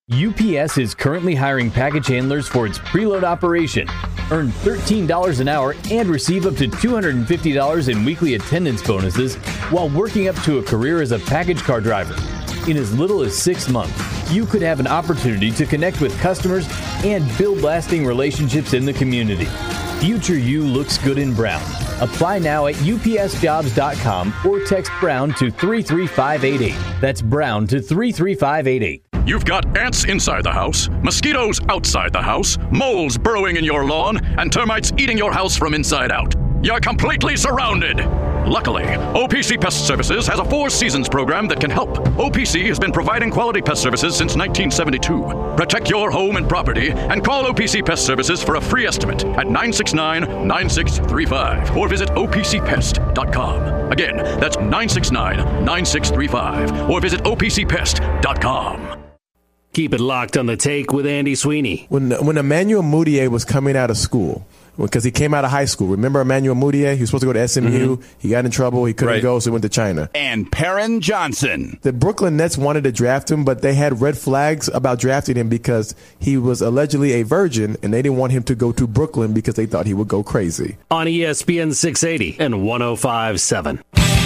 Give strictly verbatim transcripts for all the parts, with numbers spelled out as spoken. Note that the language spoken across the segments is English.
U P S is currently hiring package handlers for its preload operation. Earn thirteen dollars an hour and receive up to two hundred fifty dollars in weekly attendance bonuses while working up to a career as a package car driver. In as little as six months, you could have an opportunity to connect with customers and build lasting relationships in the community. Future you looks good in brown. Apply now at U P S jobs dot com or text Brown to three three five eight eight. That's Brown to three three five eight eight. You've got ants inside the house, mosquitoes outside the house, moles burrowing in your lawn, and termites eating your house from inside out. You're completely surrounded. Luckily, O P C Pest Services has a Four Seasons program that can help. O P C has been providing quality pest services since nineteen seventy-two. Protect your home and property and call O P C Pest Services for a free estimate at nine six nine, nine six three five or visit O P C pest dot com. Again, that's nine six nine, nine six three five or visit O P C pest dot com. Keep it locked on The Take with Andy Sweeney. When when Emmanuel Mudiay was coming out of school, because he came out of high school. Remember Emmanuel Mudiay? He was supposed to go to S M U. Mm-hmm. He got in trouble. He couldn't right. go, so he went to China. And Perrin Johnson. The Brooklyn Nets wanted to draft him, but they had red flags about drafting him because he was allegedly a virgin, and they didn't want him to go to Brooklyn because they thought he would go crazy. On E S P N six eighty and one oh five point seven.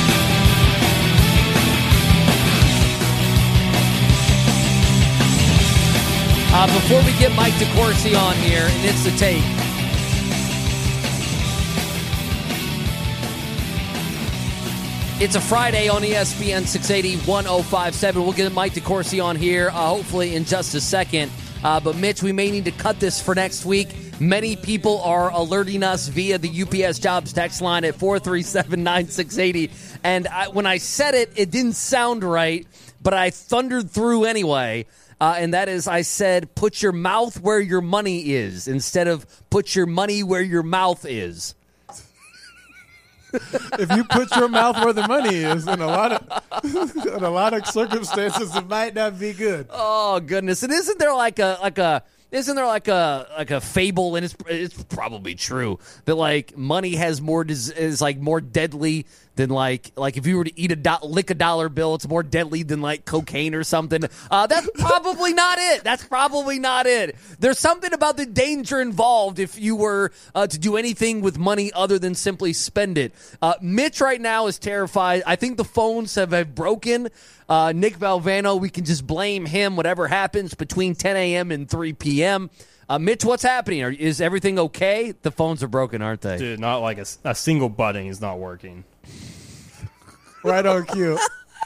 Uh, before we get Mike DeCourcy on here, and it's The Take. It's a Friday on E S P N six eighty, one oh five point seven. We'll get Mike DeCourcy on here, uh, hopefully in just a second. Uh, but, Mitch, we may need to cut this for next week. Many people are alerting us via the U P S Jobs text line at four three seven, nine six eight zero. And I, when I said it, it didn't sound right, but I thundered through anyway. Uh, and that is, I said, put your mouth where your money is instead of put your money where your mouth is. If you put your mouth where the money is, in a lot of in a lot of circumstances, it might not be good. Oh goodness! And isn't there like a like a isn't there like a like a fable, and it's it's probably true that like money has more is like more deadly than like like if you were to eat a do- lick a dollar bill, it's more deadly than like cocaine or something. Uh, that's probably not it. That's probably not it. There's something about the danger involved if you were uh, to do anything with money other than simply spend it. Uh, Mitch right now is terrified. I think the phones have, have broken. Uh, Nick Valvano, we can just blame him. Whatever happens between ten a.m. and three p.m. Uh, Mitch, what's happening? Are, is everything okay? The phones are broken, aren't they? Dude, not like a, a single button is not working. Right on cue.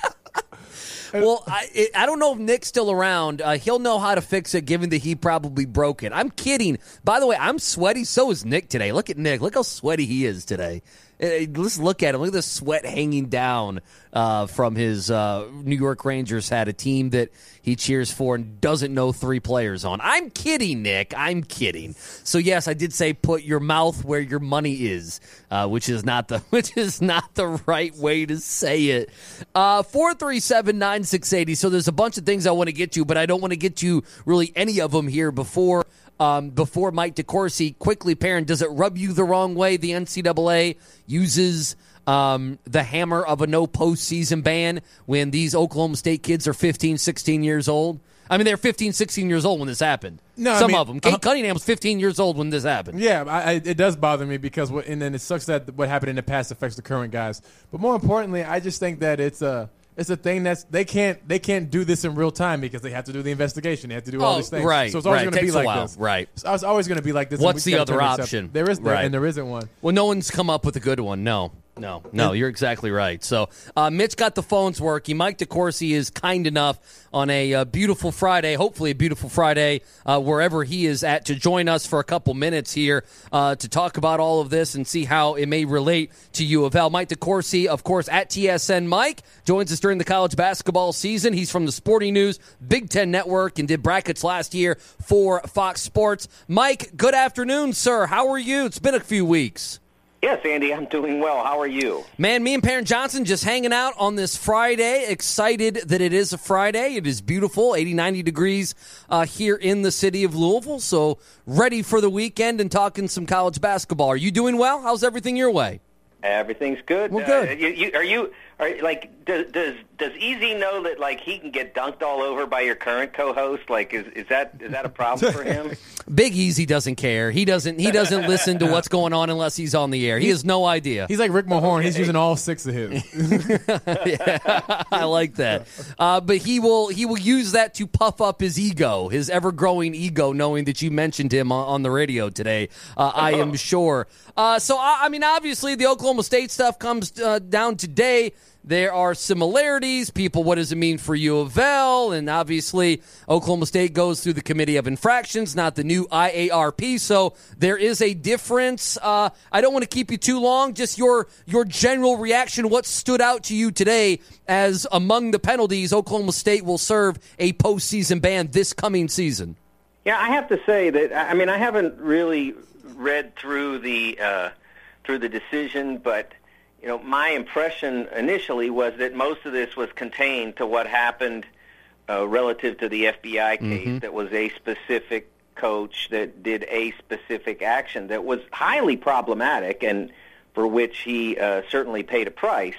Well, I it, I don't know if Nick's still around. Uh, he'll know how to fix it, given that he probably broke it. I'm kidding. By the way, I'm sweaty. So is Nick today. Look at Nick. Look how sweaty he is today. Uh, let's look at him. Look at the sweat hanging down uh, from his uh, New York Rangers hat, a team that he cheers for and doesn't know three players on. I'm kidding, Nick. I'm kidding. So yes, I did say put your mouth where your money is, uh, which is not the which is not the right way to say it. Uh, four three seven, nine six eight zero. So there's a bunch of things I want to get to, but I don't want to get to really any of them here before. Um, before Mike DeCourcy, quickly, Perrin, does it rub you the wrong way the N C double A uses um, the hammer of a no postseason ban when these Oklahoma State kids are fifteen, sixteen years old? I mean, they're fifteen, sixteen years old when this happened. No, Some I mean, of them. Kate uh, Cunningham was fifteen years old when this happened. Yeah, I, I, it does bother me because, what, and then it sucks that what happened in the past affects the current guys. But more importantly, I just think that it's a it's a thing that's they can't they can't do this in real time because they have to do the investigation. They have to do all oh, these things. Right, so it's always right. going to be Takes like a while. this. Right. So it's always going to be like this. What's the other option? There is there, right. and there isn't one. Well, no one's come up with a good one. No. No, no, you're exactly right. So uh, Mitch got the phones working. Mike DeCourcy is kind enough on a uh, beautiful Friday, hopefully a beautiful Friday, uh, wherever he is at, to join us for a couple minutes here uh, to talk about all of this and see how it may relate to U of L. Mike DeCourcy, of course, at T S N Mike, joins us during the college basketball season. He's from the Sporting News, Big Ten Network, and did brackets last year for Fox Sports. Mike, good afternoon, sir. How are you? It's been a few weeks. Yes, Andy, I'm doing well. How are you? Man, me and Perrin Johnson just hanging out on this Friday. Excited that it is a Friday. It is beautiful, eighty, ninety degrees uh, here in the city of Louisville. So ready for the weekend and talking some college basketball. Are you doing well? How's everything your way? Everything's good. Well, good. Uh, you, you, are you Are, like, does does does Easy know that like he can get dunked all over by your current co-host? Like, is is that is that a problem for him? Big Easy doesn't care. He doesn't. He doesn't listen to what's going on unless he's on the air. He has no idea. He's like Rick Mahorn. Okay. He's using all six of his. Yeah, I like that. Uh, but he will he will use that to puff up his ego, his ever-growing ego, knowing that you mentioned him on, on the radio today. Uh, I am sure. Uh, so I, I mean, obviously, the Oklahoma State stuff comes uh, down today. There are similarities. People, what does it mean for U of L? And obviously, Oklahoma State goes through the Committee of Infractions, not the new I A R P. So there is a difference. Uh, I don't want to keep you too long. Just your your general reaction. What stood out to you today as among the penalties Oklahoma State will serve a postseason ban this coming season? Yeah, I have to say that. I mean, I haven't really read through the uh, through the decision, but. You know, my impression initially was that most of this was contained to what happened uh, relative to the F B I case. Mm-hmm. That was a specific coach that did a specific action that was highly problematic and for which he uh, certainly paid a price.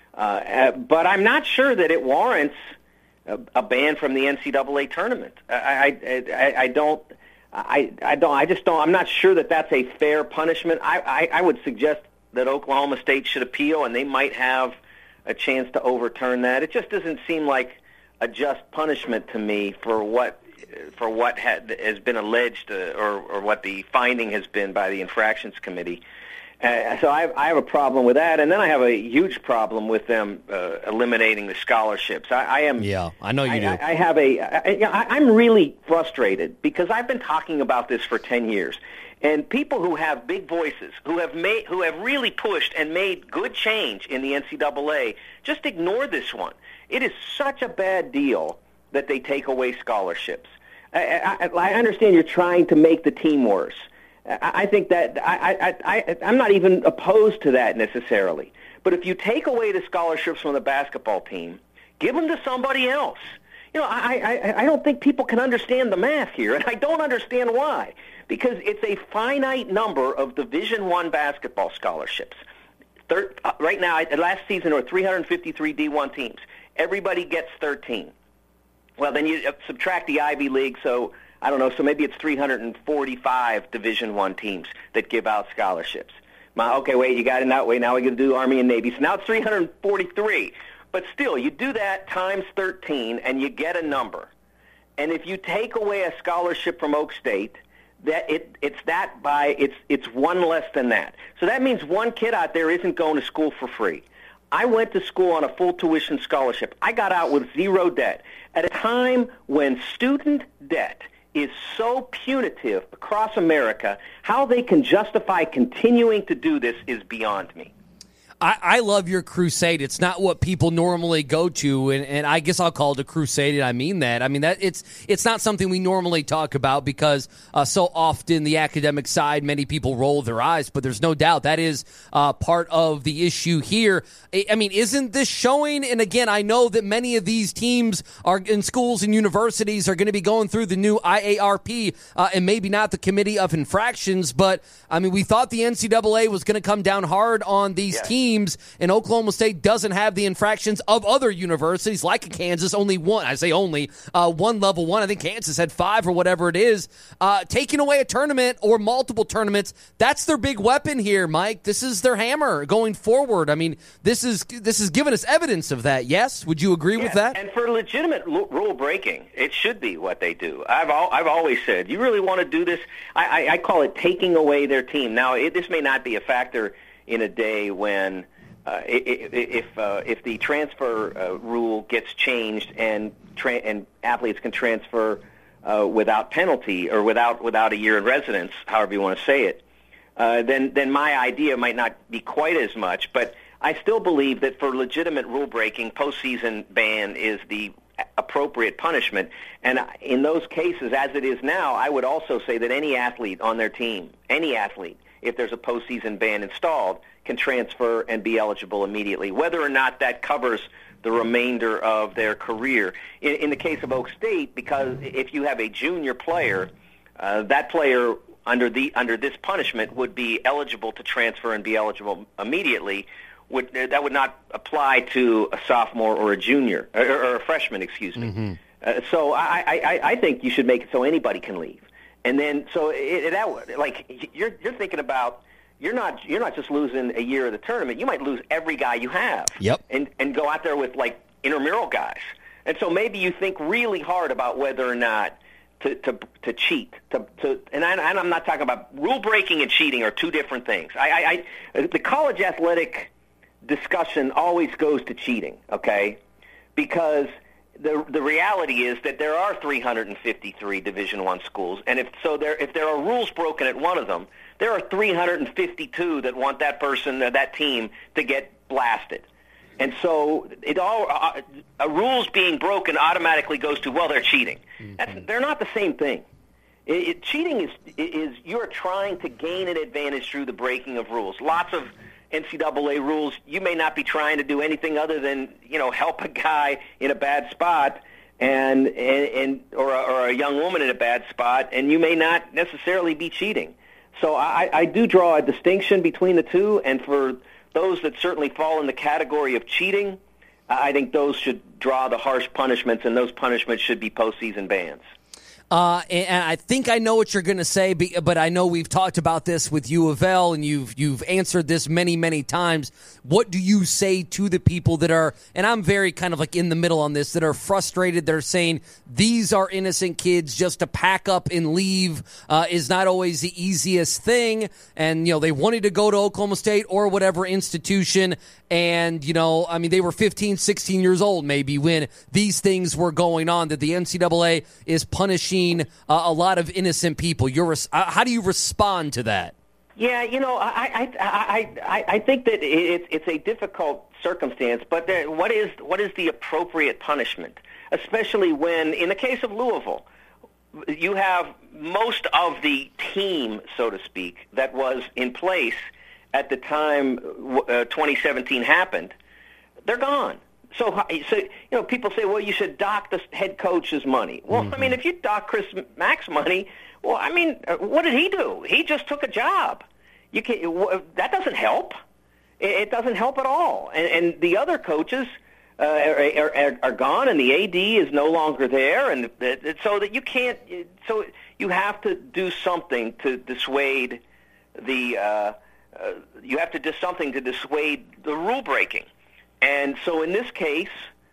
Uh, but I'm not sure that it warrants a, a ban from the N C double A tournament. I, I, I, I don't. I, I don't. I just don't. I'm not sure that that's a fair punishment. I, I, I would suggest that Oklahoma State should appeal, and they might have a chance to overturn that. It just doesn't seem like a just punishment to me for what for what had, has been alleged uh, or, or what the finding has been by the Infractions Committee. Uh, so I have, I have a problem with that, and then I have a huge problem with them uh, eliminating the scholarships. I, I am. Yeah, I know you I, do. I, I have a. I, I, I'm really frustrated because I've been talking about this for ten years. And people who have big voices, who have made, who have really pushed and made good change in the N C double A, just ignore this one. It is such a bad deal that they take away scholarships. I, I, I understand you're trying to make the team worse. I, I think that I, I, I, I'm not even opposed to that necessarily. But if you take away the scholarships from the basketball team, give them to somebody else. You know, I, I, I don't think people can understand the math here, and I don't understand why. Because it's a finite number of Division I basketball scholarships. Thir- uh, right now, last season, there were three hundred fifty-three D one teams. Everybody gets thirteen. Well, then you uh, subtract the Ivy League, so, I don't know, so maybe it's three hundred forty-five Division I teams that give out scholarships. My, okay, wait, you got it that way. Now we're going to do Army and Navy. So now it's three hundred forty-three. But still, you do that times thirteen, and you get a number. And if you take away a scholarship from Oak State, that it it's that by it's it's one less than that. So that means one kid out there isn't going to school for free. I went to school on a full tuition scholarship. I got out with zero debt at a time when student debt is so punitive across America. How they can justify continuing to do this is beyond me. I, I love your crusade. It's not what people normally go to, and, and I guess I'll call it a crusade, and I mean that. I mean that it's it's not something we normally talk about because uh, so often the academic side, many people roll their eyes, but there's no doubt that is uh, part of the issue here. I, I mean, isn't this showing? And again, I know that many of these teams are in schools and universities are going to be going through the new I A R P uh, and maybe not the Committee of Infractions, but I mean, we thought the N C double A was going to come down hard on these yes. teams. And Oklahoma State doesn't have the infractions of other universities like Kansas, only one, I say only, uh, one level one. I think Kansas had five or whatever it is. Uh, taking away a tournament or multiple tournaments, that's their big weapon here, Mike. This is their hammer going forward. I mean, this is this is giving us evidence of that, yes? Would you agree yeah, with that? And for legitimate l- rule breaking, it should be what they do. I've al- I've always said, you really want to do this? I, I, I call it taking away their team. Now, it, this may not be a factor in a day when uh, if uh, if the transfer uh, rule gets changed and tra- and athletes can transfer uh, without penalty or without without a year in residence, however you want to say it, uh, then then my idea might not be quite as much. But I still believe that for legitimate rule breaking, postseason ban is the appropriate punishment. And in those cases, as it is now, I would also say that any athlete on their team, any athlete, if there's a postseason ban installed, can transfer and be eligible immediately, whether or not that covers the remainder of their career. In, in the case of Oak State, because if you have a junior player, uh, that player under the under this punishment would be eligible to transfer and be eligible immediately, would that would not apply to a sophomore or a junior or, or a freshman, excuse me. Mm-hmm. Uh, so I, I, I think you should make it so anybody can leave, and then so it, that like you're you're thinking about you're not you're not just losing a year of the tournament. You might lose every guy you have. Yep. And and go out there with like intramural guys, and so maybe you think really hard about whether or not to to, to cheat. To, to and I, I'm not talking about rule breaking and cheating are two different things. I, I, I the college athletic discussion always goes to cheating, okay? Because the the reality is that there are three hundred fifty-three Division I schools, and if so, there if there are rules broken at one of them, there are three hundred fifty-two that want that person, uh, that team, to get blasted. And so it all uh, a rules being broken automatically goes to, well, they're cheating. Mm-hmm. That's, they're not the same thing. It, it, cheating is is you're trying to gain an advantage through the breaking of rules. Lots of N C double A rules, you may not be trying to do anything other than, you know, help a guy in a bad spot and and, and or, a, or a young woman in a bad spot, and you may not necessarily be cheating. So I, I do draw a distinction between the two, and for those that certainly fall in the category of cheating, I think those should draw the harsh punishments, and those punishments should be postseason bans. Uh, and I think I know what you're going to say, but I know we've talked about this with U of L, and you've you've answered this many, many times. What do you say to the people that are, and I'm very kind of like in the middle on this, that are frustrated? They're saying these are innocent kids. Just to pack up and leave uh, is not always the easiest thing. And, you know, they wanted to go to Oklahoma State or whatever institution. And, you know, I mean, they were fifteen, sixteen years old maybe when these things were going on, that the N C double A is punishing Uh, a lot of innocent people. You're, uh, how do you respond to that? Yeah, you know, I I I I, I think that it's it's a difficult circumstance, but there, what is what is the appropriate punishment, especially when, in the case of Louisville, you have most of the team, so to speak, that was in place at the time uh, twenty seventeen happened. They're gone. So, so, you know, people say, well, you should dock the head coach's money. Well, mm-hmm. I mean, if you dock Chris Mack's money, well, I mean, what did he do? He just took a job. You can that doesn't help. It doesn't help at all. And, and the other coaches uh, are, are, are gone, and the A D is no longer there, and so that you can't. So you have to do something to dissuade the. Uh, uh, you have to do something to dissuade the rule breaking. And so in this case,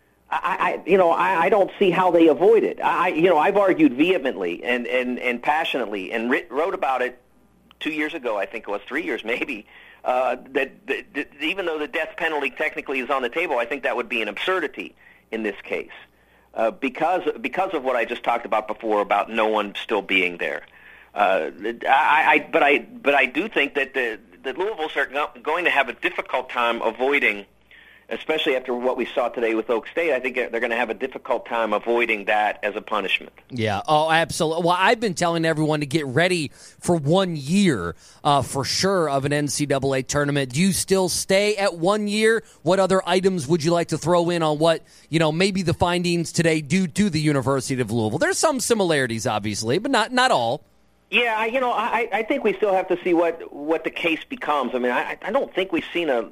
I, I you know, I, I don't see how they avoid it. I, you know, I've argued vehemently and, and, and passionately and writ, wrote about it two years ago, I think it was three years maybe, uh, that, that, that even though the death penalty technically is on the table, I think that would be an absurdity in this case uh, because because of what I just talked about before about no one still being there. Uh, I, I, but I but I do think that the, the Louisvilles are going to have a difficult time avoiding, especially after what we saw today with Oak State. I think they're going to have a difficult time avoiding that as a punishment. Yeah, oh, absolutely. Well, I've been telling everyone to get ready for one year uh, for sure of an N C double A tournament. Do you still stay at one year? What other items would you like to throw in on what, you know, maybe the findings today do to the University of Louisville? There's some similarities, obviously, but not not all. Yeah, you know, I, I think we still have to see what, what the case becomes. I mean, I, I don't think we've seen a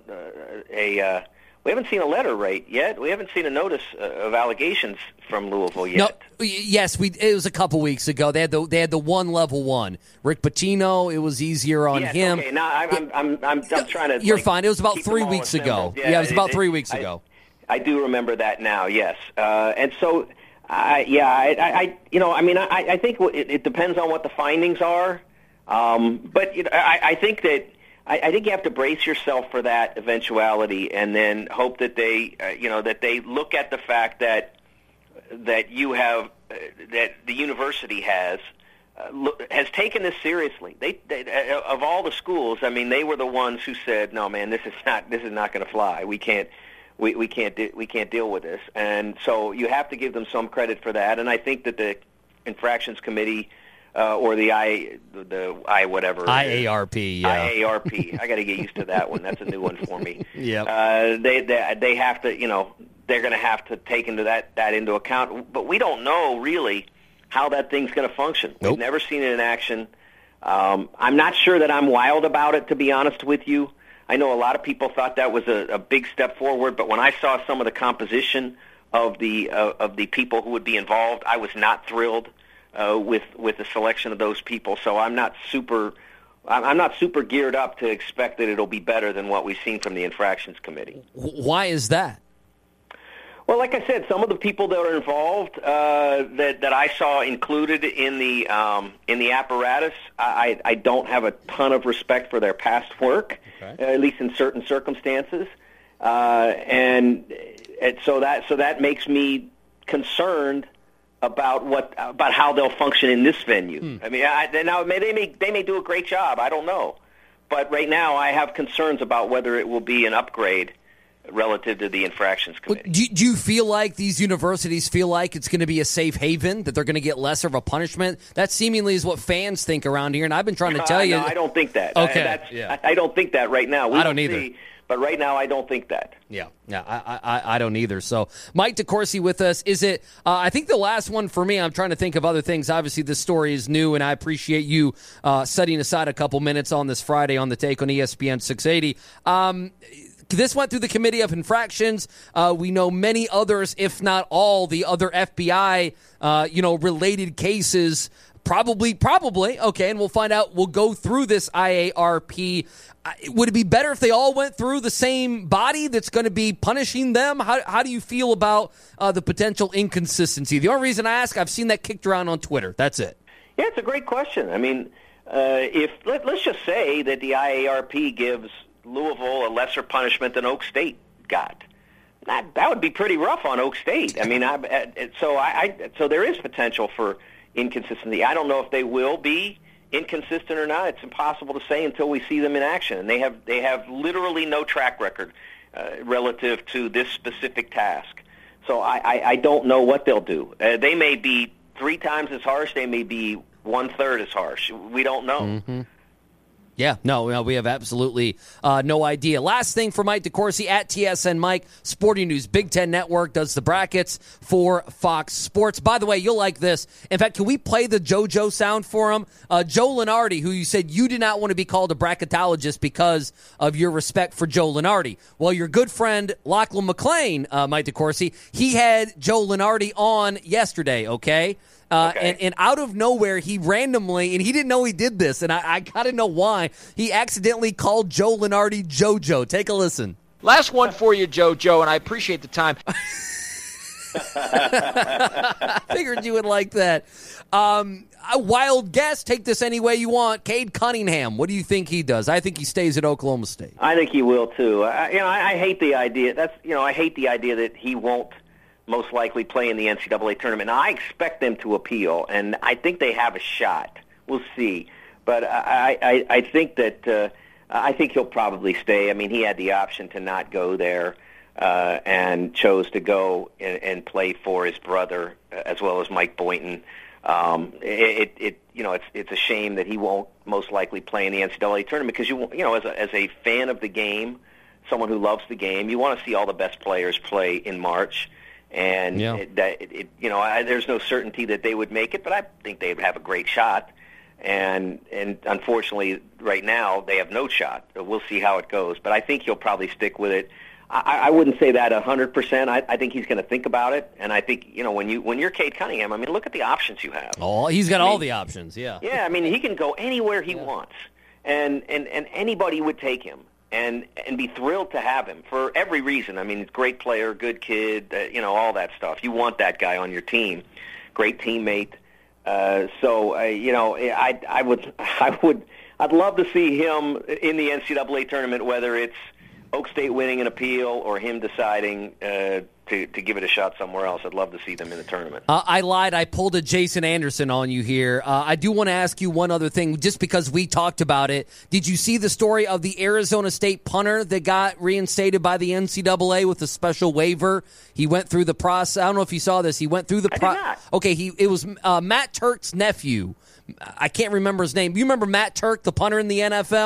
a. a uh, We haven't seen a letter right yet. We haven't seen a notice uh, of allegations from Louisville yet. No, yes, we. It was a couple weeks ago. They had the they had the one level one. Rick Pitino. It was easier on yes, him. Okay, now I'm I'm I'm, I'm, I'm trying to. You're like, fine. It was about three weeks ago. Yeah, yeah, it was about three weeks I, ago. I do remember that now. Yes, uh, and so, I yeah, I, I you know, I mean, I I think it, it depends on what the findings are, um, but you know, I I think that. I think you have to brace yourself for that eventuality, and then hope that they, uh, you know, that they look at the fact that that you have, uh, that the university has uh, look, has taken this seriously. They, they uh, of all the schools, I mean, they were the ones who said, "No, man, this is not this is not going to fly. We can't, we we can't de- we can't deal with this." And so you have to give them some credit for that. And I think that the infractions committee. Uh, or the I, the I whatever I A R P, yeah. I A R P. I got to get used to that one. That's a new one for me. Yeah. Uh, they, they they have to, you know, they're going to have to take into that that into account. But we don't know really how that thing's going to function. Nope. We've never seen it in action. Um, I'm not sure that I'm wild about it, to be honest with you. I know a lot of people thought that was a, a big step forward, but when I saw some of the composition of the uh, of the people who would be involved, I was not thrilled uh, with with the selection of those people. So I'm not super I'm not super geared up to expect that it'll be better than what we've seen from the infractions committee. Why is that? Well, like I said, some of the people that are involved uh, that that I saw included in the um, in the apparatus, I, I don't have a ton of respect for their past work, okay. uh, at least in certain circumstances, uh, and, and so that so that makes me concerned about what about how they'll function in this venue. Hmm. I mean, I, now they may they may do a great job. I don't know, but right now I have concerns about whether it will be an upgrade relative to the infractions committee. Do, do you feel like these universities feel like it's going to be a safe haven, that they're going to get lesser of a punishment? That seemingly is what fans think around here, and I've been trying to tell uh, you. No, I don't think that. Okay, I, that's, yeah. I, I don't think that right now. We I don't either. See, but right now, I don't think that. Yeah, yeah, I, I, I don't either. So, Mike DeCourcy with us. Is it? Uh, I think the last one for me. I'm trying to think of other things. Obviously, this story is new, and I appreciate you uh, setting aside a couple minutes on this Friday on the Take on E S P N six eighty. Um, This went through the Committee of Infractions. Uh, we know many others, if not all, the other F B I, uh, you know, related cases. Probably, probably. Okay, and we'll find out. We'll go through this I A R P. Uh, would it be better if they all went through the same body that's going to be punishing them? How, how do you feel about uh, the potential inconsistency? The only reason I ask, I've seen that kicked around on Twitter. That's it. Yeah, it's a great question. I mean, uh, if let, let's just say that the I A R P gives Louisville a lesser punishment than Oak State got. That that would be pretty rough on Oak State. I mean, I, so I, I so there is potential for inconsistency. I don't know if they will be inconsistent or not. It's impossible to say until we see them in action. And they have they have literally no track record uh, relative to this specific task. So I, I, I don't know what they'll do. Uh, they may be three times as harsh. They may be one third as harsh. We don't know. Mm-hmm. Yeah, no, no, we have absolutely uh, no idea. Last thing for Mike DeCourcy at T S N Mike, Sporting News, Big Ten Network does the brackets for Fox Sports. By the way, you'll like this. In fact, can we play the JoJo sound for him? Uh, Joe Lunardi, who you said you did not want to be called a bracketologist because of your respect for Joe Lunardi. Well, your good friend Lachlan McLean, uh, Mike DeCourcy, he had Joe Lunardi on yesterday, okay? Uh, okay. and, and out of nowhere, he randomly, and he didn't know he did this, and I, I got to know why, he accidentally called Joe Lunardi JoJo. Take a listen. Last one for you, JoJo, and I appreciate the time. I figured you would like that. Um, a wild guess, take this any way you want. Cade Cunningham, what do you think he does? I think he stays at Oklahoma State. I think he will, too. I, you know, I, I hate the idea. That's you know, I hate the idea that he won't most likely play in the N C double A tournament. Now, I expect them to appeal, and I think they have a shot. We'll see. But I, I, I think that uh, I think he'll probably stay. I mean, he had the option to not go there uh, and chose to go and, and play for his brother as well as Mike Boynton. Um, it, it, you know, it's it's a shame that he won't most likely play in the N C double A tournament because you, you know, as a, as a fan of the game, someone who loves the game, you want to see all the best players play in March. And yeah. it, that it, it, you know, I, there's no certainty that they would make it, but I think they'd have a great shot. And and unfortunately, right now they have no shot. We'll see how it goes, but I think he'll probably stick with it. I, I wouldn't say that a hundred percent. I, I think he's going to think about it, and I think you know when you when you're Cade Cunningham, I mean, look at the options you have. Oh, he's got I mean, all the options. Yeah. Yeah, I mean, he can go anywhere he yeah. wants, and, and and anybody would take him. And and be thrilled to have him for every reason. I mean, he's a great player, good kid, uh, you know, all that stuff. You want that guy on your team, great teammate. Uh, so uh, you know, I I would I would I'd love to see him in the N C double A tournament, whether it's Oak State winning an appeal or him deciding uh, to to give it a shot somewhere else. I'd love to see them in the tournament. Uh, I lied. I pulled a Jason Anderson on you here. Uh, I do want to ask you one other thing, just because we talked about it. Did you see the story of the Arizona State punter that got reinstated by the N C double A with a special waiver? He went through the process. I don't know if you saw this. He went through the process. Okay, he it was uh, Matt Turk's nephew. I can't remember his name. You remember Matt Turk, the punter in the N F L?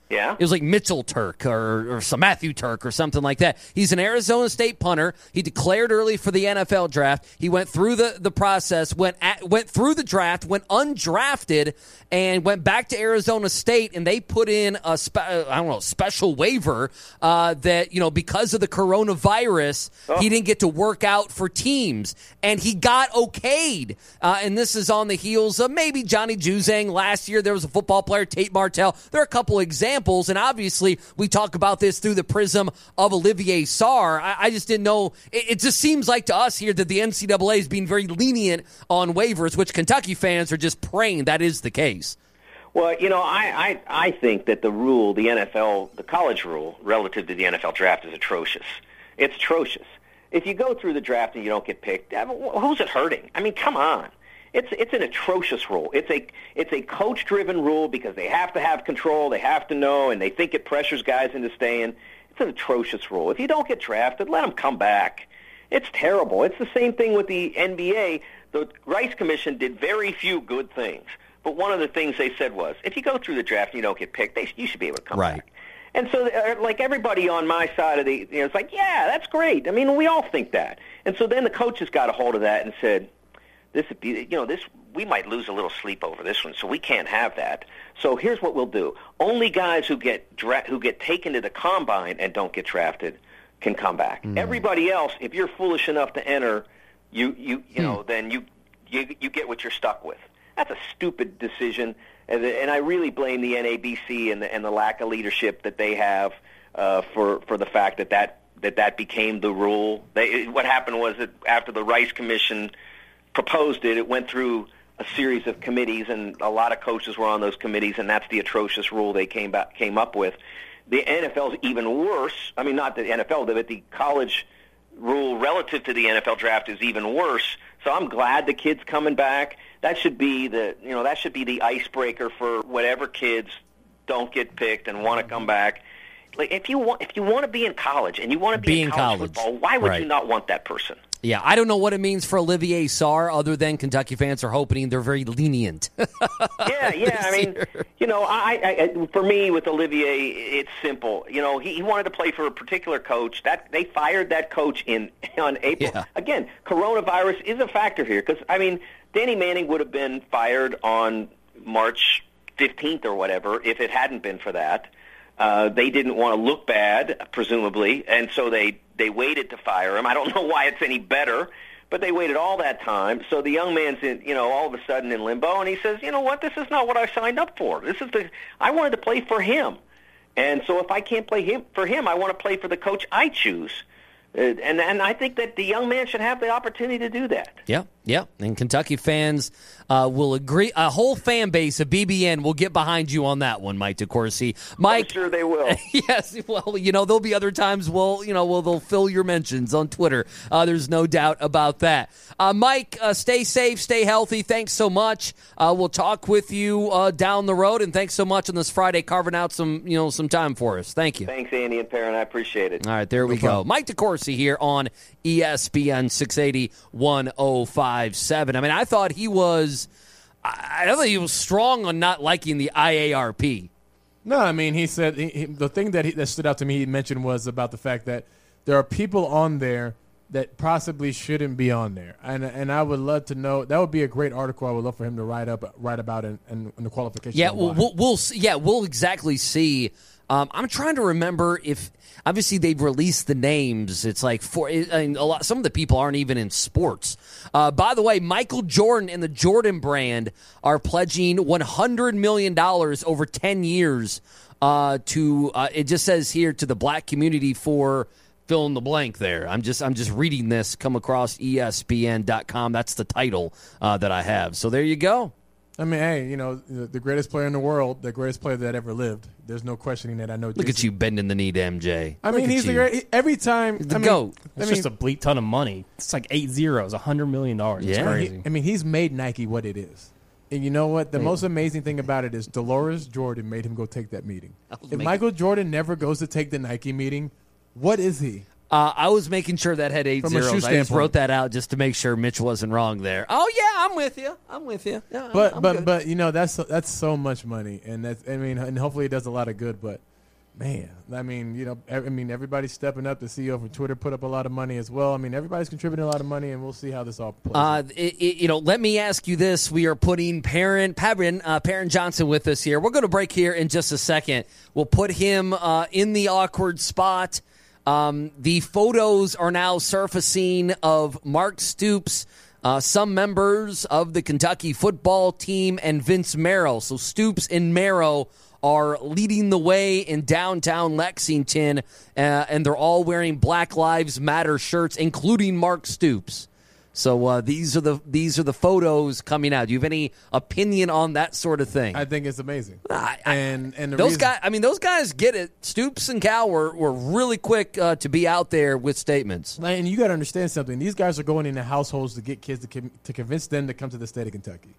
Yeah. It was like Mitchell Turk or, or some Matthew Turk or something like that. He's an Arizona State punter. He declared early for the N F L draft. He went through the, the process, went at, went through the draft, went undrafted, and went back to Arizona State, and they put in a spe- I don't know special waiver uh, that, you know, because of the coronavirus, oh. he didn't get to work out for teams, and he got okayed. Uh, and this is on the heels of maybe Johnny Juzang last year. There was a football player, Tate Martell. There are a couple examples. And obviously, we talk about this through the prism of Olivier Sarr. I, I just didn't know. It, it just seems like to us here that the N C double A is being very lenient on waivers, which Kentucky fans are just praying that is the case. Well, you know, I, I, I think that the rule, the N F L, the college rule, relative to the N F L draft is atrocious. It's atrocious. If you go through the draft and you don't get picked, who's it hurting? I mean, come on. It's it's an atrocious rule. It's a it's a coach-driven rule because they have to have control, they have to know, and they think it pressures guys into staying. It's an atrocious rule. If you don't get drafted, let them come back. It's terrible. It's the same thing with the N B A. The Rice Commission did very few good things, but one of the things they said was, if you go through the draft and you don't get picked, they, you should be able to come right. back. And so, uh, like everybody on my side of the, you know, it's like, yeah, that's great. I mean, we all think that. And so then the coaches got a hold of that and said, This, you know, this we might lose a little sleep over this one, so we can't have that. So here's what we'll do: only guys who get dra- who get taken to the combine and don't get drafted can come back. Mm. Everybody else, if you're foolish enough to enter, you you you mm. know, then you, you you get what you're stuck with. That's a stupid decision, and, and I really blame the N A B C and the and the lack of leadership that they have uh, for for the fact that that that that became the rule. They, what happened was that after the Rice Commission proposed it, it went through a series of committees, and a lot of coaches were on those committees, and that's the atrocious rule they came back, came up with. The N F L is even worse. I mean, not the N F L, but the college rule relative to the N F L draft is even worse. So I'm glad the kid's coming back. That should be the you know that should be the icebreaker for whatever kids don't get picked and want to come back. Like if you want if you want to be in college and you want to be, be in, in college, college football, why would right. you not want that person? Yeah, I don't know what it means for Olivier Sarr other than Kentucky fans are hoping they're very lenient. yeah, yeah. I mean, you know, I, I, for me with Olivier, it's simple. You know, he, he wanted to play for a particular coach. That they fired that coach in on April. Yeah. Again, coronavirus is a factor here because I mean, Danny Manning would have been fired on March fifteenth or whatever if it hadn't been for that. Uh, they didn't want to look bad, presumably, and so they, they waited to fire him. I don't know why it's any better, but they waited all that time. So the young man's, in, you know, all of a sudden in limbo, and he says, you know what, this is not what I signed up for. This is the I wanted to play for him, and so if I can't play him for him, I want to play for the coach I choose. Uh, and and I think that the young man should have the opportunity to do that. Yeah, yeah. And Kentucky fans uh, will agree. A whole fan base of B B N will get behind you on that one, Mike DeCourcy. Mike, I'm sure they will. Yes. Well, you know, there'll be other times. We'll, you know, well, they'll fill your mentions on Twitter. Uh, there's no doubt about that. Uh, Mike, uh, stay safe, stay healthy. Thanks so much. Uh, we'll talk with you uh, down the road, and thanks so much on this Friday, carving out some, you know, some time for us. Thank you. Thanks, Andy and Perrin. I appreciate it. All right, there we No go. problem. Mike DeCourcy here on E S P N six eighty, one oh five seven. I mean, I thought he was, I I thought he was strong on not liking the I A R P. No, I mean, he said he, he, the thing that he, that stood out to me he mentioned was about the fact that there are people on there that possibly shouldn't be on there, and and I would love to know. That would be a great article. I would love for him to write up, write about, in, in, in the qualifications. Yeah, we'll, we'll, we'll see, yeah, we'll exactly see. Um, I'm trying to remember if obviously they've released the names. It's like for I mean, a lot. Some of the people aren't even in sports. Uh, by the way, Michael Jordan and the Jordan brand are pledging one hundred million dollars over ten years uh, to. Uh, it just says here to the black community for. Fill in the blank there. I'm just I'm just reading this come across E S P N dot com. That's the title uh, that I have. So there you go. I mean, hey, you know, the greatest player in the world, the greatest player that ever lived. There's no questioning that. I know. Look Jason. at you bending the knee to M J. I mean, Look he's at the you. great. Every time, The I mean, GOAT. It's I mean, just a bleak ton of money. It's like eight zeros, one hundred million dollars. It's Yeah. crazy. He, I mean, he's made Nike what it is. And you know what? The Yeah. most amazing thing about it is Dolores Jordan made him go take that meeting. I was If making- Michael Jordan never goes to take the Nike meeting, what is he? Uh, I was making sure that had eight From a shoe zeros. I just standpoint. wrote that out just to make sure Mitch wasn't wrong there. Oh yeah, I'm with you. I'm with you. Yeah, I'm- But I'm but good. but you know that's that's so much money, and that's I mean, and hopefully it does a lot of good. But man, I mean, you know, I mean, everybody's stepping up. The C E O from Twitter put up a lot of money as well. I mean, everybody's contributing a lot of money, and we'll see how this all plays. Uh, it, it, you know, let me ask you this: we are putting Perrin Perrin uh, Perrin Johnson with us here. We're going to break here in just a second. We'll put him uh, in the awkward spot. Um, the photos are now surfacing of Mark Stoops, uh, some members of the Kentucky football team, and Vince Marrow. So Stoops and Marrow are leading the way in downtown Lexington, uh, and they're all wearing Black Lives Matter shirts, including Mark Stoops. So uh, these are the these are the photos coming out. Do you have any opinion on that sort of thing? I think it's amazing. I, I, and and the those reason, guys, I mean, those guys get it. Stoops and Cal were, were really quick uh, to be out there with statements. And you got to understand something. These guys are going into households to get kids to com- to convince them to come to the state of Kentucky,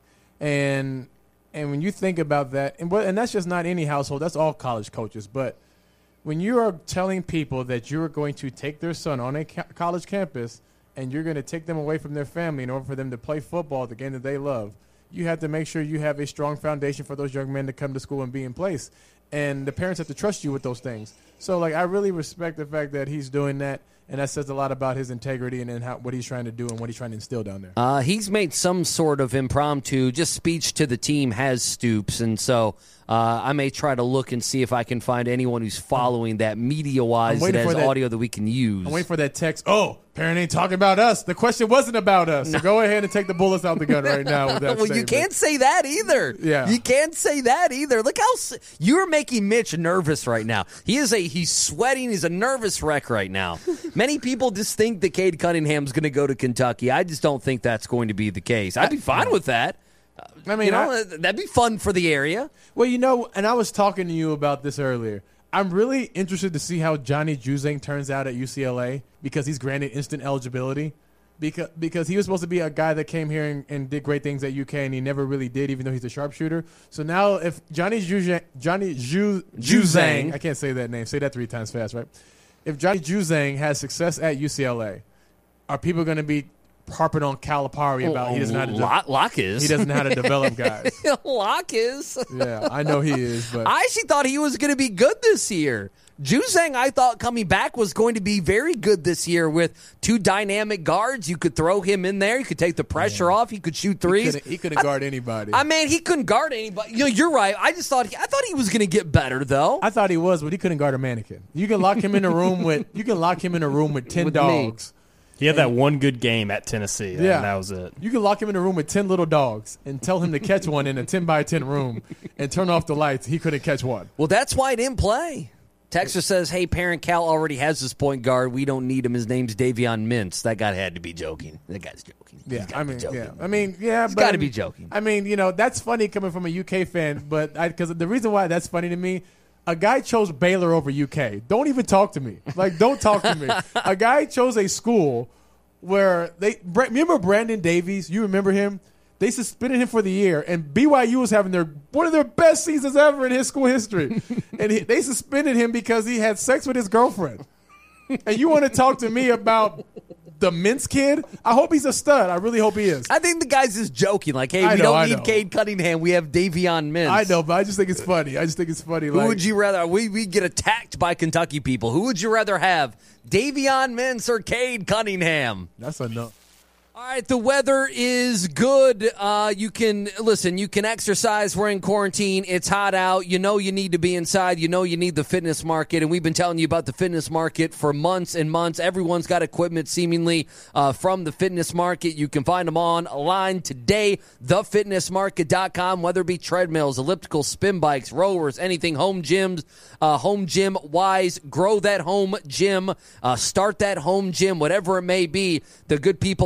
and and when you think about that, and what, and that's just not any household. That's all college coaches. But when you are telling people that you are going to take their son on a ca- college campus and you're going to take them away from their family in order for them to play football, the game that they love, you have to make sure you have a strong foundation for those young men to come to school and be in place. And the parents have to trust you with those things. So, like, I really respect the fact that he's doing that, and that says a lot about his integrity and then how, what he's trying to do and what he's trying to instill down there. Uh, he's made some sort of impromptu, just speech to the team has Stoops, and so uh, I may try to look and see if I can find anyone who's following that media-wise that has that- audio that we can use. I'm waiting for that text. Oh, parent ain't talking about us. The question wasn't about us. So go ahead and take the bullets out the gun right now with that well, you statement. can't say that either. Yeah. You can't say that either. Look how s- you're making Mitch nervous right now. He is a he's sweating. He's a nervous wreck right now. Many people just think that Cade Cunningham's going to go to Kentucky. I just don't think that's going to be the case. I'd be fine with that. I mean, you know, I- that'd be fun for the area. Well, you know, and I was talking to you about this earlier. I'm really interested to see how Johnny Juzang turns out at U C L A because he's granted instant eligibility. Because because he was supposed to be a guy that came here and, and did great things at U K, and he never really did, even though he's a sharpshooter. So now if Johnny Juzang, Johnny Ju, Juzang, I can't say that name. Say that three times fast, right? If Johnny Juzang has success at U C L A, are people going to be harping on Calipari about he doesn't know how to de- Lock, Lock is. he doesn't know how to develop guys? Lock is. Yeah, I know he is, but I actually thought he was going to be good this year. Juzang, I thought coming back was going to be very good this year with two dynamic guards. You could throw him in there. You could take the pressure off. He could shoot he threes. couldn't, he couldn't guard anybody. I mean, he couldn't guard anybody. You know, you're right. I just thought he, I thought he was going to get better though. I thought he was, but he couldn't guard a mannequin. You can lock him in a room with you can lock him in a room with ten With me. dogs. He had that one good game at Tennessee, and Yeah. that was it. You can lock him in a room with ten little dogs and tell him to catch one in a ten by ten room and turn off the lights. He couldn't catch one. Well, that's why he didn't play. Texas says, hey, Parent Cal already has his point guard. We don't need him. His name's Davion Mintz. That guy had to be joking. That guy's joking. He's Yeah, gotta I be mean, joking. yeah, I mean, yeah, He's but gotta be joking. I mean, you know, that's funny coming from a U K fan, but because the reason why that's funny to me, a guy chose Baylor over U K. Don't even talk to me. Like, don't talk to me. A guy chose a school where they remember Brandon Davies. You remember him? They suspended him for the year, and B Y U was having their one of their best seasons ever in his school history, and he, they suspended him because he had sex with his girlfriend. And you want to talk to me about the Mintz kid? I hope he's a stud. I really hope he is. I think the guy's just joking. Like, hey, I we know, I don't need know. Cade Cunningham. We have Davion Mintz. I know, but I just think it's funny. I just think it's funny. Who like, would you rather? We we get attacked by Kentucky people. Who would you rather have, Davion Mintz or Cade Cunningham? That's enough. All right, the weather is good. Uh, you can, listen, you can exercise. We're in quarantine. It's hot out. You know you need to be inside. You know you need the fitness market. And we've been telling you about the fitness market for months and months. Everyone's got equipment seemingly uh, from the fitness market. You can find them online today, the fitness market dot com, whether it be treadmills, elliptical, spin bikes, rowers, anything, home gyms, uh, home gym wise. Grow that home gym. Uh, start that home gym, whatever it may be. The good people at the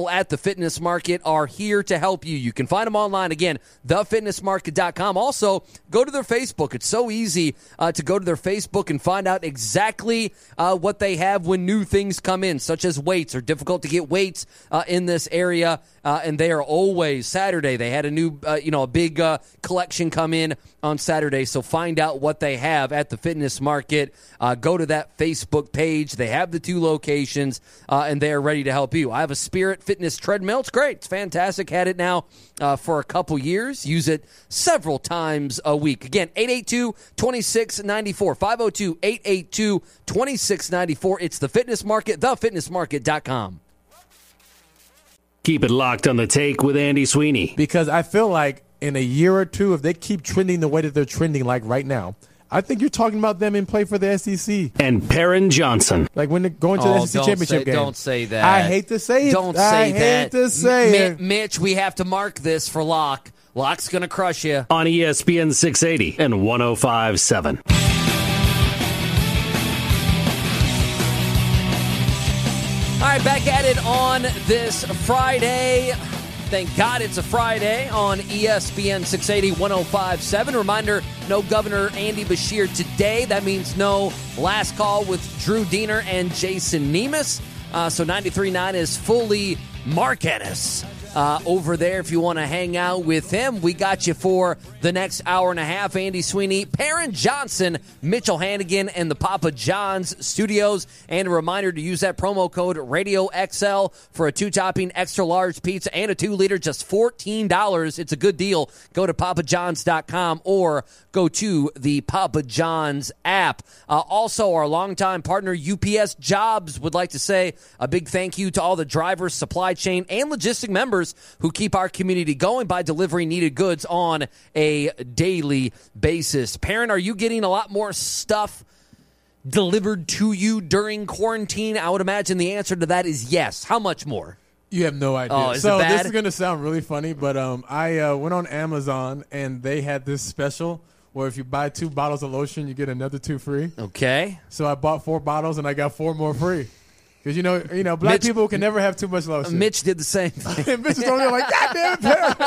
Fitness Market are here to help you. You can find them online, again, the fitness market dot com. Also, go to their Facebook. It's so easy uh, to go to their Facebook and find out exactly uh, what they have when new things come in, such as weights. Are difficult to get weights uh, in this area, uh, and they are always Saturday. They had a new, uh, you know, a big uh, collection come in on Saturday, so find out what they have at the Fitness Market. Uh, go to that Facebook page. They have the two locations, uh, and they are ready to help you. I have a Spirit Fitness treadmill. It's great. It's fantastic. Had it now uh, for a couple years. Use it several times a week. Again, eight eight two, two six nine four, five oh two, eight eight two, two six nine four. It's the Fitness Market, the fitness market dot com. Keep it locked on The Take with Andy Sweeney. Because I feel like in a year or two, if they keep trending the way that they're trending like right now, I think you're talking about them in play for the S E C. And Perrin Johnson. Like when they're going to oh, the S E C don't championship say, game. Don't say that. I hate to say it. Don't say I that. hate to say M- it. Mitch, we have to mark this for Locke. Locke's going to crush you. On E S P N six eighty and one oh five point seven. All right, back at it on this Friday. Thank God it's a Friday on E S P N six eighty, one oh five point seven. Reminder, no Governor Andy Beshear today. That means no last call with Drew Diener and Jason Nemus. Uh, so ninety-three point nine is fully Mark Ennis. Uh, over there, if you want to hang out with him, we got you for the next hour and a half. Andy Sweeney, Perrin Johnson, Mitchell Hannigan, and the Papa John's studios. And a reminder to use that promo code Radio X L for a two-topping extra large pizza and a two-liter, just fourteen dollars. It's a good deal. Go to papa johns dot com or go to the Papa John's app. Uh, also, our longtime partner U P S Jobs would like to say a big thank you to all the drivers, supply chain, and logistic members who keep our community going by delivering needed goods on a daily basis. Perrin, are you getting a lot more stuff delivered to you during quarantine? I would imagine the answer to that is yes. How much more? You have no idea. Oh, is so it bad? This is going to sound really funny, but um, I uh, went on Amazon, and they had this special where if you buy two bottles of lotion, you get another two free. Okay. So I bought four bottles, and I got four more free. Because, you know, you know, black Mitch, people can never have too much lotion. Mitch did the same thing. Mitch is over there like, God damn it, Perrin.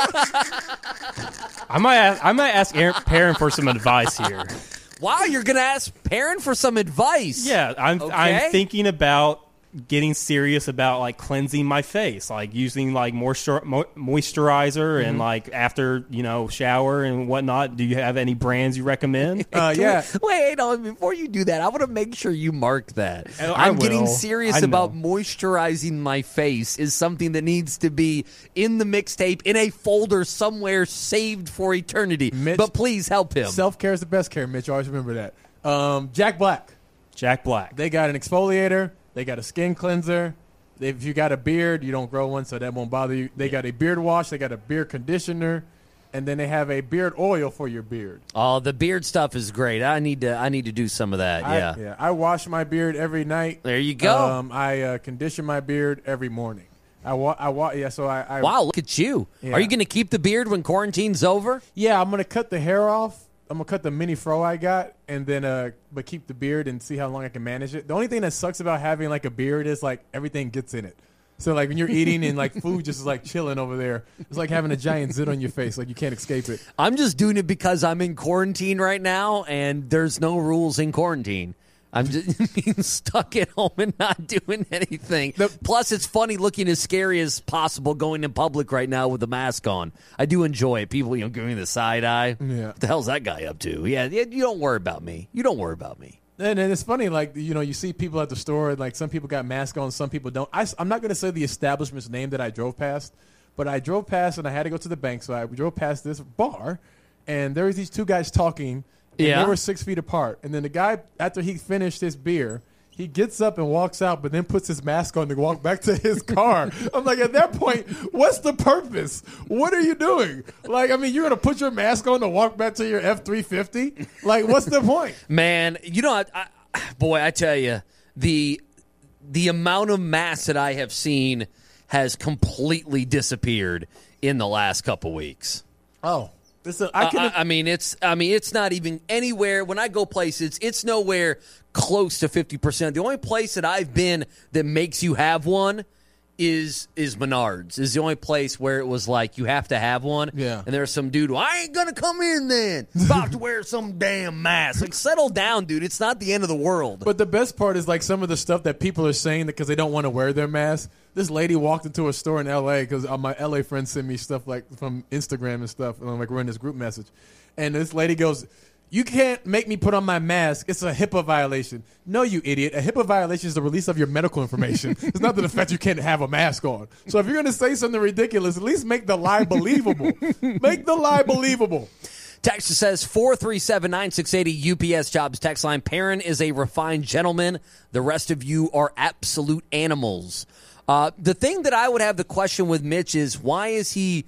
I might ask, I might ask Aaron, Perrin for some advice here. Wow, you're going to ask Perrin for some advice. Yeah, I'm Okay. I'm thinking about getting serious about like cleansing my face, like using like moisture, mo- moisturizer Mm-hmm. and like after, you know, shower and whatnot. Do you have any brands you recommend? Uh, Can yeah. we- wait, no, before you do that, I want to make sure you mark that. I I'm getting will. serious I know. about moisturizing my face is something that needs to be in the mixtape, in a folder somewhere saved for eternity. Mitch, but please help him. Self-care is the best care, Mitch. Always remember that. Um, Jack Black. Jack Black. They got an exfoliator. They got a skin cleanser. If you got a beard, you don't grow one, so that won't bother you. They yeah. got a beard wash. They got a beard conditioner. And then they have a beard oil for your beard. Oh, the beard stuff is great. I need to I need to do some of that. I, Yeah. yeah. I wash my beard every night. There you go. Um, I uh, condition my beard every morning. I wa- I wa- yeah, so I, I Wow, look at you. Yeah. Are you going to keep the beard when quarantine's over? Yeah, I'm going to cut the hair off. I'm going to cut the mini fro I got and then uh but keep the beard and see how long I can manage it. The only thing that sucks about having like a beard is like everything gets in it. So like when you're eating and like food just is like chilling over there, it's like having a giant zit on your face. Like you can't escape it. I'm just doing it because I'm in quarantine right now, and there's no rules in quarantine. I'm just being stuck at home and not doing anything. The, Plus, it's funny looking as scary as possible going in public right now with the mask on. I do enjoy it. People, you know, giving me the side eye. Yeah. What the hell's that guy up to? Yeah, yeah, you don't worry about me. You don't worry about me. And, and it's funny, like, you know, you see people at the store, and like some people got masks on, some people don't. I, I'm not going to say the establishment's name that I drove past, but I drove past and I had to go to the bank, so I drove past this bar, and there was these two guys talking. And Yeah. they were six feet apart. And then the guy, after he finished his beer, he gets up and walks out, but then puts his mask on to walk back to his car. I'm like, at that point, what's the purpose? What are you doing? Like, I mean, you're going to put your mask on to walk back to your F three fifty? Like, what's the point? Man, you know, I, I, boy, I tell you, the the amount of masks that I have seen has completely disappeared in the last couple weeks. Oh. This is, I, uh, I, I mean, it's I mean, it's not even anywhere. When I go places, it's nowhere close to fifty percent. The only place that I've been that makes you have one is is Menards. Is the only place where it was like you have to have one. Yeah. And there's some dude who, I ain't gonna come in then. About to wear some damn mask. Like, settle down, dude. It's not the end of the world. But the best part is like some of the stuff that people are saying because they don't want to wear their mask. This lady walked into a store in L A because my L A friends sent me stuff like from Instagram and stuff. And I'm like, we're in this group message. And this lady goes, you can't make me put on my mask. It's a HIPAA violation. No, you idiot. A HIPAA violation is the release of your medical information. It's not the fact you can't have a mask on. So if you're going to say something ridiculous, at least make the lie believable. Make the lie believable. Texas says four three seven, nine six eight zero U P S Jobs text line. Perrin is a refined gentleman. The rest of you are absolute animals. Uh, the thing that I would have the question with Mitch is, why is he...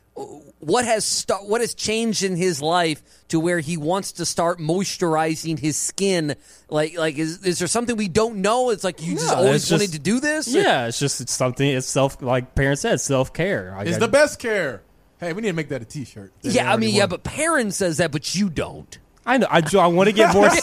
What has st- what has changed in his life to where he wants to start moisturizing his skin? Like, like is is there something we don't know? It's like you just No, always it's wanted just- to do this? Yeah, it's just it's something. It's self, like parents said, self care. It's the best care. Hey, we need to make that a T-shirt. Yeah, I mean, yeah, but Perrin says that, but you don't. I know. I, do- I want to get more.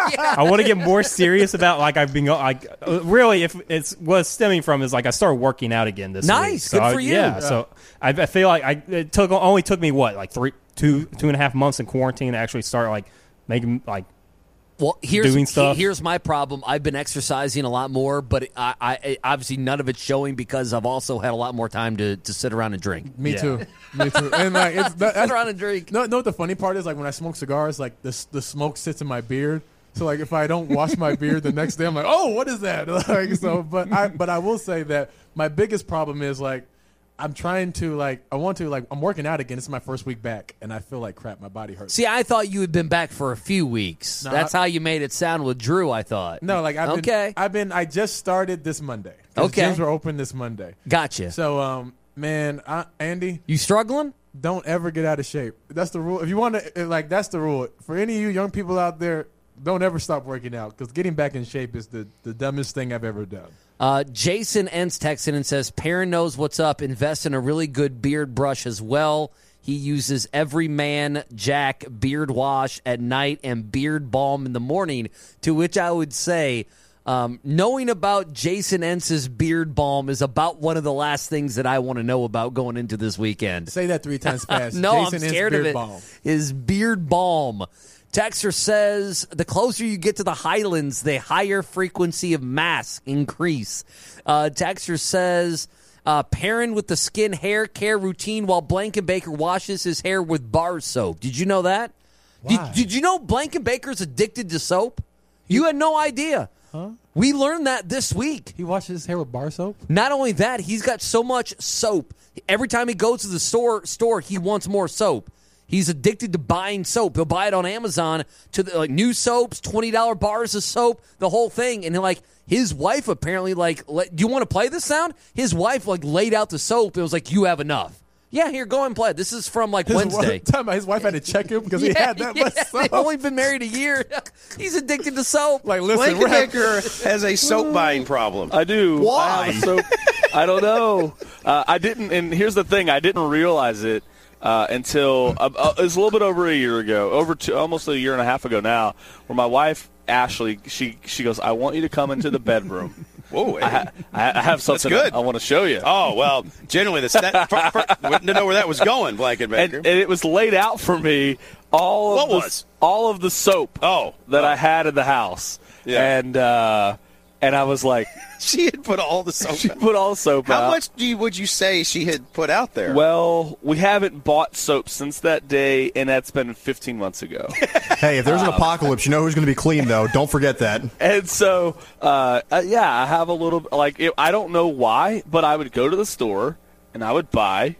I want to get more serious about like I've been like uh, really if it's what stemming from is like I started working out again this Nice, week. So good I- for you. Yeah, Yeah. so I, I feel like I it took only took me what like three two two and a half months in quarantine to actually start like making like Well, here's doing stuff. he- here's my problem. I've been exercising a lot more, but I, I, I obviously none of it's showing because I've also had a lot more time to, to sit around and drink. Me Yeah. too. Me too. And like, it's, that, Sit around and drink. No, know what the funny part is? Like when I smoke cigars, like the the smoke sits in my beard. So like if I don't wash my beard the next day, I'm like, oh, what is that? Like so, but I but I will say that my biggest problem is like I'm trying to like I want to like I'm working out again. It's my first week back, and I feel like crap. My body hurts. See, I thought you had been back for a few weeks. No, That's I- how you made it sound with Drew, I thought. No, like I've okay, been, I've been I just started this Monday. 'Cause Okay. gyms were open this Monday. gotcha. So um man, I, Andy, You struggling? don't ever get out of shape. That's the rule. If you want to, like, that's the rule. For any of you young people out there, don't ever stop working out because getting back in shape is the, the dumbest thing I've ever done. Uh, Jason ends texting and says, Perrin knows what's up. Invest in a really good beard brush as well. He uses Everyman Jack beard wash at night and beard balm in the morning, to which I would say, um, knowing about Jason Entz's beard balm is about one of the last things that I want to know about going into this weekend. Say that three times fast. no, Jason I'm Entz scared of beard it. balm. Is beard balm. Texter says, the closer you get to the Highlands, the higher frequency of mask increase. Uh, Texter says, uh, Perrin with the skin hair care routine while Blankenbaker washes his hair with bar soap. Did you know that? Did, Why? did you know Blankenbaker's addicted to soap? You had no idea. Huh? We learned that this week. He washes his hair with bar soap? Not only that, he's got so much soap. Every time he goes to the store, store he wants more soap. He's addicted to buying soap. He'll buy it on Amazon to the, like new soaps, twenty dollars bars of soap, the whole thing. And like his wife apparently like, let, do you want to play this sound? His wife like laid out the soap. It was like, you have enough. Yeah, here, go and play it. This is from like His Wednesday. wife, time about his wife had to check him because he Yeah, had that yeah, much soap. They've only been married a year. He's addicted to soap. Like, listen, we're having, Blankenbaker has a soap buying problem. I do. Why? I, have a soap, I don't know. Uh, I didn't, and here's the thing: I didn't realize it uh, until uh, uh, it was a little bit over a year ago, over two, almost a year and a half ago now, where my wife Ashley, she she goes, "I want you to come into the bedroom." Whoa, I, ha- I have something good. I, I want to show you. Oh, well, generally, the stat, for, for, didn't know where that was going, Blankenbaker. And, and it was laid out for me all of What the, was? all of the soap Oh, that oh. I had in the house. Yeah. And uh, and I was like, she had put all the soap she out. put all the soap How out. much do you, would you say she had put out there? Well, we haven't bought soap since that day, and that's been fifteen months ago. Hey, if there's an apocalypse, you know who's going to be clean, though. Don't forget that. And so, uh, uh, yeah, I have a little, like, it, I don't know why, but I would go to the store, and I would buy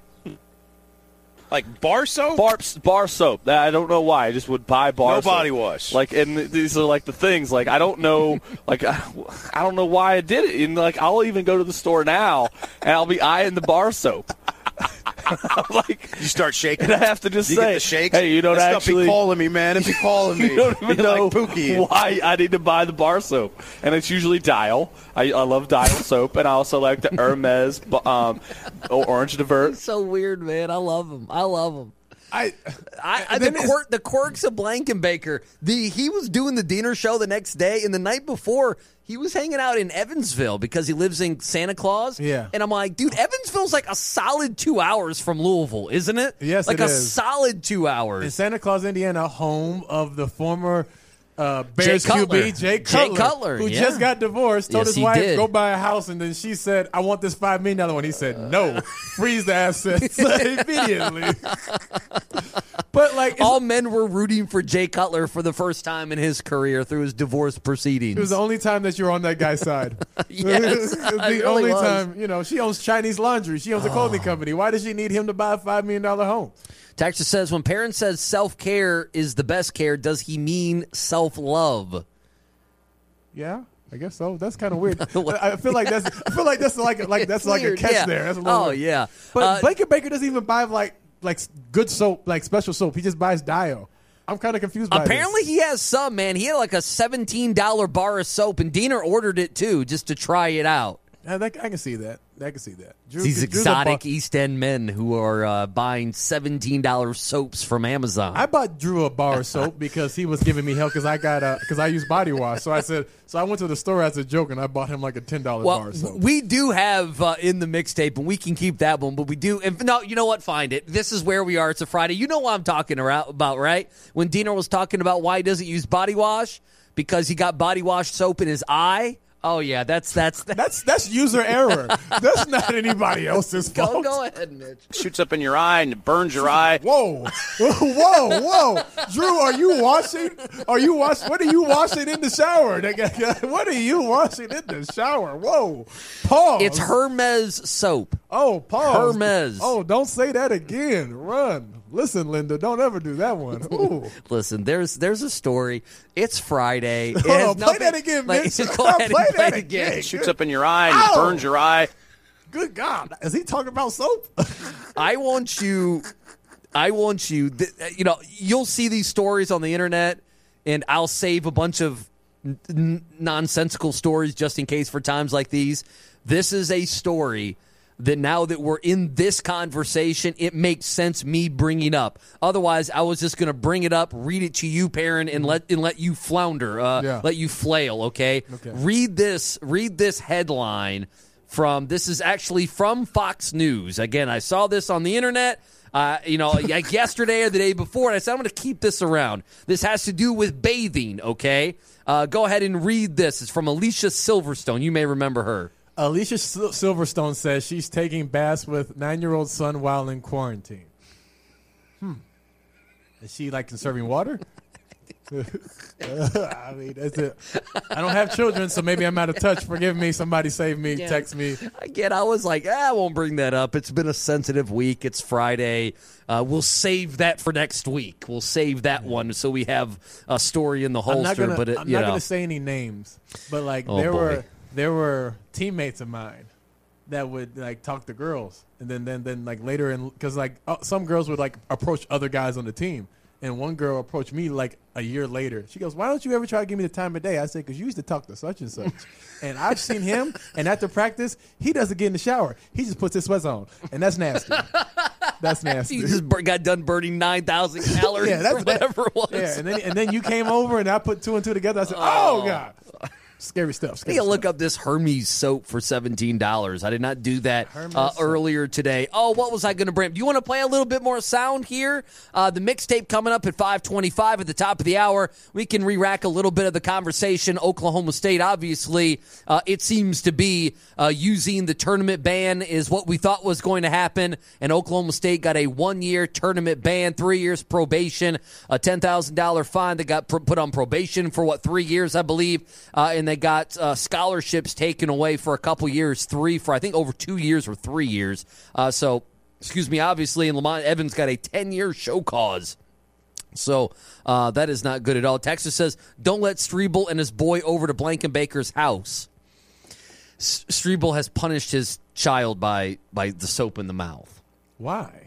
like bar soap? bar, bar soap. I don't know why. I just would buy bar No soap. body wash. Like, and these are like the things. Like, I don't know. Like, I, I don't know why I did it. And like, I'll even go to the store now, and I'll be eyeing the bar soap. I'm like, you start shaking. And I have to just you say, get the shakes? hey, you don't that actually stuff be calling me, man. It be calling me. You don't even You're know like Pookie. why I need to buy the bar soap, and it's usually Dial. I, I love Dial soap, and I also like the Hermes um, Orange Divert. He's so weird, man. I love him. I love him. I, I, I the, quirk, the quirks of Blankenbaker. The he was doing the Diener show the next day, and the night before he was hanging out in Evansville because he lives in Santa Claus. Yeah, and I'm like, dude, Evansville's like a solid two hours from Louisville, isn't it? Yes, like it a is. solid two hours. In Santa Claus, Indiana, home of the former uh, Bears Jay Q Cutler. B, Jay Cutler, Jay Cutler, who yeah. just got divorced, told Yes, his he wife, did. go buy a house, and then she said, I want this five million dollars one. He said, no, freeze the assets immediately. But like all men were rooting for Jay Cutler for the first time in his career through his divorce proceedings. It was the only time that you're on that guy's side. Yes, it was the it really only was. time. You know, she owns Chinese laundry. She owns a clothing company. Why does she need him to buy a five million dollar home? Texas says, when parents says self-care is the best care, does he mean self-love? Yeah, I guess so. That's kind of weird. I I feel like that's. I feel like that's like like that's like Weird, a catch yeah. there. That's a little Oh, weird. yeah. But Uh, Blankenbaker doesn't even buy like like good soap, like special soap. He just buys Dio. I'm kind of confused by Apparently he has some, man. He had like a seventeen dollar bar of soap, and Diener ordered it too just to try it out. this. I, think- I can see that. I can see that. Drew- These Drew's a exotic bar- East End men who are uh, buying seventeen dollar soaps from Amazon. I bought Drew a bar of soap because he was giving me hell because I got a because I use body wash. So I said so I went to the store as a joke and I bought him like a ten dollar well, bar of soap. we do have uh, in the mixtape, and we can keep that one, but we do. And no, you know what? Find it. This is where we are. It's a Friday. You know what I'm talking about, right? When Diener was talking about why he doesn't use body wash because he got body wash soap in his eye. Oh yeah, that's that's that's that's user error. That's not anybody else's Go, fault. go ahead, Mitch. Shoots up in your eye and burns your eye. Whoa, whoa, whoa, Drew, are you washing? Are you wash? What are you washing in the shower? What are you washing in the shower? Whoa, pause. It's Hermes soap. Oh, pause. Hermes. Oh, don't say that again. Run. Listen, Linda, don't ever do that one. Ooh. Listen, there's there's a story. It's Friday. It Oh, has play nothing- that again, like, Mitch. Go ahead and Play play that it again. again. Shoots up in your eye and Ow! burns your eye. Good God, is he talking about soap? I want you. I want you. Th- you know, you'll see these stories on the internet, and I'll save a bunch of n- n- nonsensical stories just in case for times like these. This is a story that now that we're in this conversation, it makes sense me bringing up. Otherwise, I was just going to bring it up, read it to you, Perrin, and let and let you flounder, uh, Yeah. let you flail. Okay? Okay. Read this. Read this headline from. This is actually from Fox News. Again, I saw this on the internet. Uh, you know, like yesterday or the day before, and I said I'm going to keep this around. This has to do with bathing. Okay, uh, go ahead and read this. It's from Alicia Silverstone. You may remember her. Alicia Sil- Silverstone says she's taking baths with nine-year-old son while in quarantine. Hmm. Is she like conserving water? I mean, that's it. I don't have children, so maybe I'm out of touch. Forgive me. Somebody save me. Yeah. Text me. Again, I was like, ah, I won't bring that up. It's been a sensitive week. It's Friday. Uh, we'll save that for next week. We'll save that one so we have a story in the I'm not holster. gonna, but it, I'm you not know, going to say any names, but like Oh, there boy. were there were teammates of mine that would like talk to girls, and then then then like later in because like uh, some girls would like approach other guys on the team. And one girl approached me like a year later. She goes, "Why don't you ever try to give me the time of day?" I said, "Because you used to talk to such and such." And I've seen him, and after practice, he doesn't get in the shower. He just puts his sweats on, and that's nasty. That's nasty. you just bur- got done burning nine thousand calories yeah, that's or whatever that, it was. Yeah, and then and then you came over, and I put two and two together. I said, "Oh, Oh. God." Scary stuff. I Scary need to stuff. look up this Hermes soap for seventeen dollars. I did not do that Hermes uh, soap. earlier today. Oh, what was I going to bring? Do you want to play a little bit more sound here? Uh, the mixtape coming up at five twenty-five at the top of the hour. We can re-rack a little bit of the conversation. Oklahoma State, obviously, uh, it seems to be uh, using the tournament ban is what we thought was going to happen. And Oklahoma State got a one-year tournament ban, three years probation, a ten thousand dollars fine. They got pr- put on probation for, what, three years, I believe. Uh, and they got uh, scholarships taken away for a couple years, three for, I think, over two years or three years. Uh, so, excuse me, obviously, and Lamont Evans got a ten-year show cause. So uh, that is not good at all. Texas says, don't let Strebel and his boy over to Blankenbaker's house. S- Strebel has punished his child by, by the soap in the mouth. Why?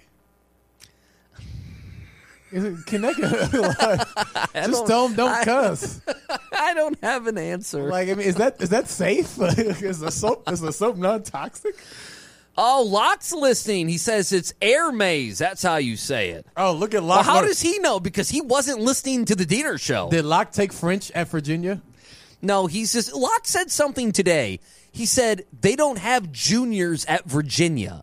Is it connected? Like, just tell him don't I- cuss. I don't have an answer. Like, I mean, is that is that safe? is the soap is the soap non toxic? Oh, Locke's listening. He says it's Air Maze. That's how you say it. Oh, look at Locke. Well, how does he know? Because he wasn't listening to the Diener show. Did Locke take French at Virginia? No, he's just. Locke said something today. He said they don't have juniors at Virginia.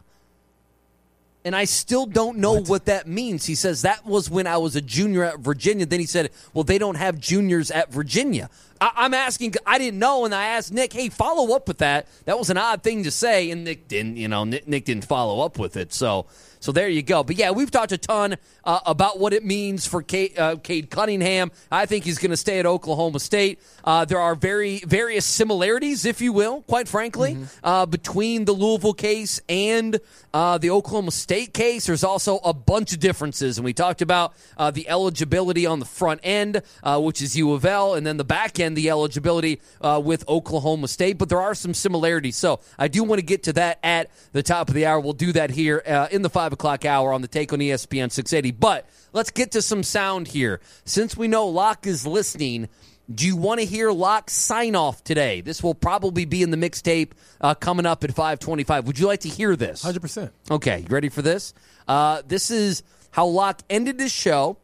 And I still don't know what? what that means. He says that was when I was a junior at Virginia. Then he said, well, they don't have juniors at Virginia. I- I'm asking, I didn't know, and I asked Nick, hey, follow up with that. That was an odd thing to say, and Nick didn't, you know, Nick, Nick didn't follow up with it. So so there you go. But, yeah, we've talked a ton uh, about what it means for Cade, uh, Cade Cunningham. I think he's going to stay at Oklahoma State. Uh, there are very various similarities, if you will, quite frankly, mm-hmm. uh, between the Louisville case and uh, the Oklahoma State case. There's also a bunch of differences, and we talked about uh, the eligibility on the front end, uh, which is U of L, and then the back end, the eligibility uh, with Oklahoma State. But there are some similarities, so I do want to get to that at the top of the hour. We'll do that here uh, in the five o'clock hour on the Take on E S P N six eighty. But let's get to some sound here. Since we know Locke is listening, do you want to hear Locke's sign-off today? This will probably be in the mixtape uh, coming up at five twenty-five. Would you like to hear this? one hundred percent. Okay, you ready for this? Uh, this is how Locke ended his show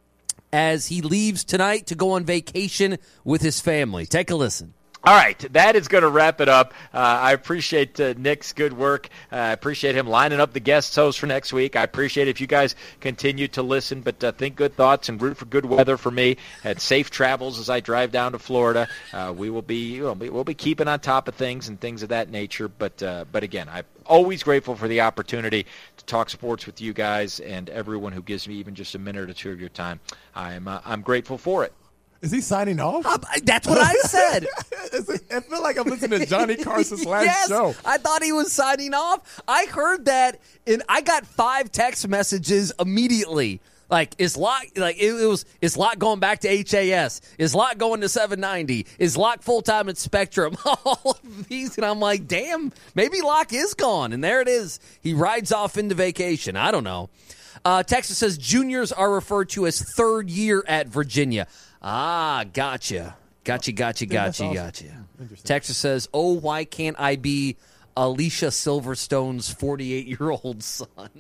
as he leaves tonight to go on vacation with his family. Take a listen. All right, that is going to wrap it up. Uh, I appreciate uh, Nick's good work. Uh, I appreciate him lining up the guest host for next week. I appreciate if you guys continue to listen, but uh, think good thoughts and root for good weather for me. Had safe travels as I drive down to Florida. Uh, we will be we'll, be we'll be keeping on top of things and things of that nature. But uh, but again, I'm always grateful for the opportunity to talk sports with you guys and everyone who gives me even just a minute or two of your time. I'm uh, I'm grateful for it. Is he signing off? Uh, that's what I said. I feel like I'm listening to Johnny Carson's last yes, show. I thought he was signing off. I heard that, and I got five text messages immediately. Like, is Locke, like it, it was, is Locke going back to H A S? Is Locke going to seven ninety? Is Locke full-time at Spectrum? All of these, and I'm like, damn, maybe Locke is gone. And there it is. He rides off into vacation. I don't know. Uh, Texas says juniors are referred to as third year at Virginia. Ah, gotcha. Gotcha, gotcha, gotcha, awesome. gotcha. Texas says, oh, why can't I be Alicia Silverstone's forty-eight-year-old son?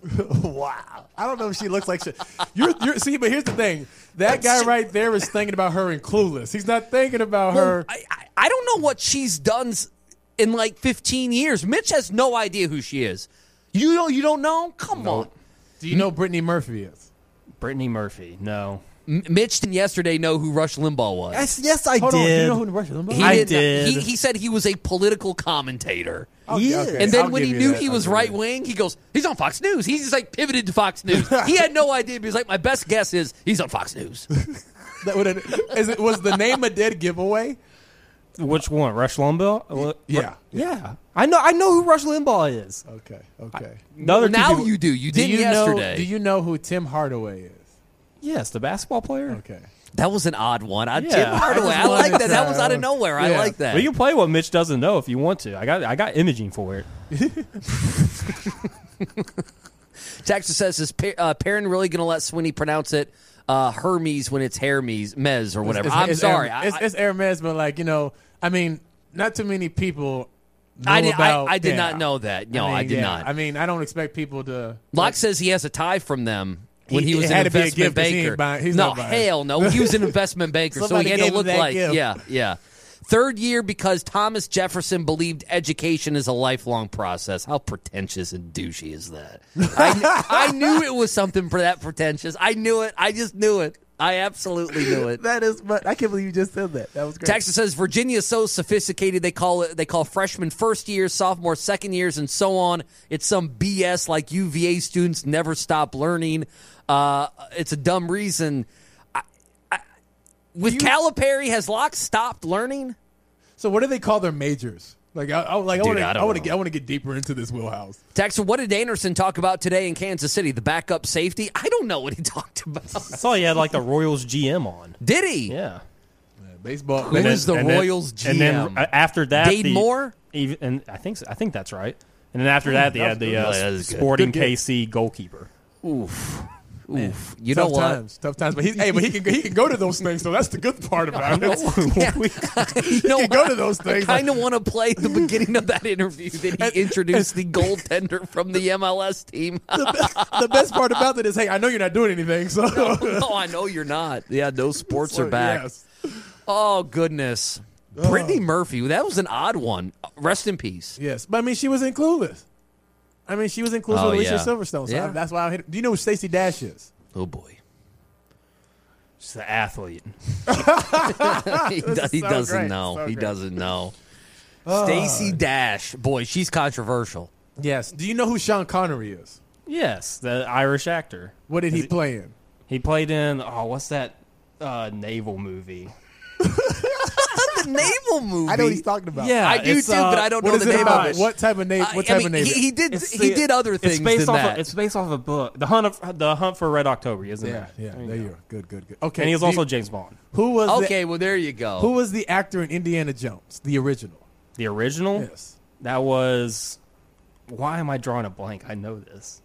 Wow. I don't know if she looks like she. You're, you're, see, but here's the thing. That guy right there is thinking about her in Clueless. He's not thinking about well, her. I, I, I don't know what she's done in like fifteen years. Mitch has no idea who she is. You know, you don't know? Come no. on. Do you know who Brittany Murphy is? Brittany Murphy, no. M- Mitch didn't yesterday know who Rush Limbaugh was. Yes, yes I Hold did. On, you know who Rush Limbaugh he I did. did. He, he said he was a political commentator. Okay, okay. And then I'll when give he you knew that. he I'll was give you right that. wing, he goes, he's on Fox News. He's just like pivoted to Fox News. He had no idea, but he's like, my best guess is he's on Fox News. That would have, is it, was the name a dead giveaway? Which one? Rush Limbaugh? Yeah. Yeah. I know I know who Rush Limbaugh is. Okay, okay. The other two now people- you do. You Do didn't you yesterday. know? Do you know who Tim Hardaway is? Yes, the basketball player. Okay. That was an odd one. I, Yeah. Tim Hardaway. I I, just like wanted that. That to- was out of nowhere. I Yeah. like that. Well, you can play what Mitch doesn't know if you want to. I got I got imaging for it. Texas says, is pa- uh, Perrin really going to let Swinney pronounce it uh, Hermes when it's Hermes, Mez, or whatever? It's, I'm it's sorry. Hermes. I, it's, it's Hermes, but like, you know, I mean, not too many people know I, did, about. I, I did yeah. not know that. No, I, mean, I did yeah. not. I mean, I don't expect people to. Locke says he has a tie from them when he, He- was it an had to be a investment gift 'cause he ain't banker. buying- he's no, not buying. hell no. He was an investment banker, so he Somebody had to gave him look that like, gift. yeah, yeah. Third year because Thomas Jefferson believed education is a lifelong process. How pretentious and douchey is that? I, I knew it was something for that pretentious. I knew it. I just knew it. I absolutely knew it. That is, but I can't believe you just said that. That was great. Texas says Virginia is so sophisticated they call it they call freshmen first years, sophomore second years, and so on. It's some B S like U V A students never stop learning. Uh, it's a dumb reason. I, I, with Calipari, has Locke stopped learning? So what do they call their majors? Like I, I like Dude, I want to I I don't want to know. get I want to get deeper into this wheelhouse. Texas, what did Anderson talk about today in Kansas City? The backup safety? I don't know what he talked about. I saw he had like the Royals G M on. Did he? Yeah. Baseball. Who is the Royals G M? And then uh, after that, Dade the, Moore? Even, and I think I think that's right. And then after that, they That had was the good. uh, That was good. Sporting Good K C goalkeeper. Oof. Oof. You tough know what? times, tough times. But he, hey, but he can he can go to those things. So that's the good part about it. You know he can go to those I things. kind of want to play the beginning of that interview that he introduced the goaltender from the M L S team. the, the best part about it is, hey, I know you're not doing anything. So no, no, I know you're not. Yeah, those sports So, are back. yes. Oh goodness, Brittany Murphy. That was an odd one. Rest in peace. Yes, but I mean, she was in Clueless. I mean, she was in Clueless Oh, with Alicia yeah. Silverstone. So Yeah. I, that's why I hit. Do you know who Stacey Dash is? Oh boy. She's an athlete. he This do- is he so doesn't great. know. So he great. doesn't know. Oh. Stacey Dash. Boy, she's controversial. Yes. Do you know who Sean Connery is? Yes, the Irish actor. What did he Is play in? He played in oh, what's that uh, naval movie? The naval movie. I know what he's talking about. Yeah, I do it's, too, uh, but I don't What know is the it name about? of it. What type of name? Uh, What I type mean, of name? He, he did. It's he the- did other it's things based than off that. Of, it's based off a book, the hunt of the hunt for Red October, isn't Yeah, it? yeah. There you There you go. go. Good, good, good. Okay. And he was the- also James Bond. Who was Okay, The, well there you go. who was the actor in Indiana Jones, the original? The original. Yes. That was. Why am I drawing a blank? I know this.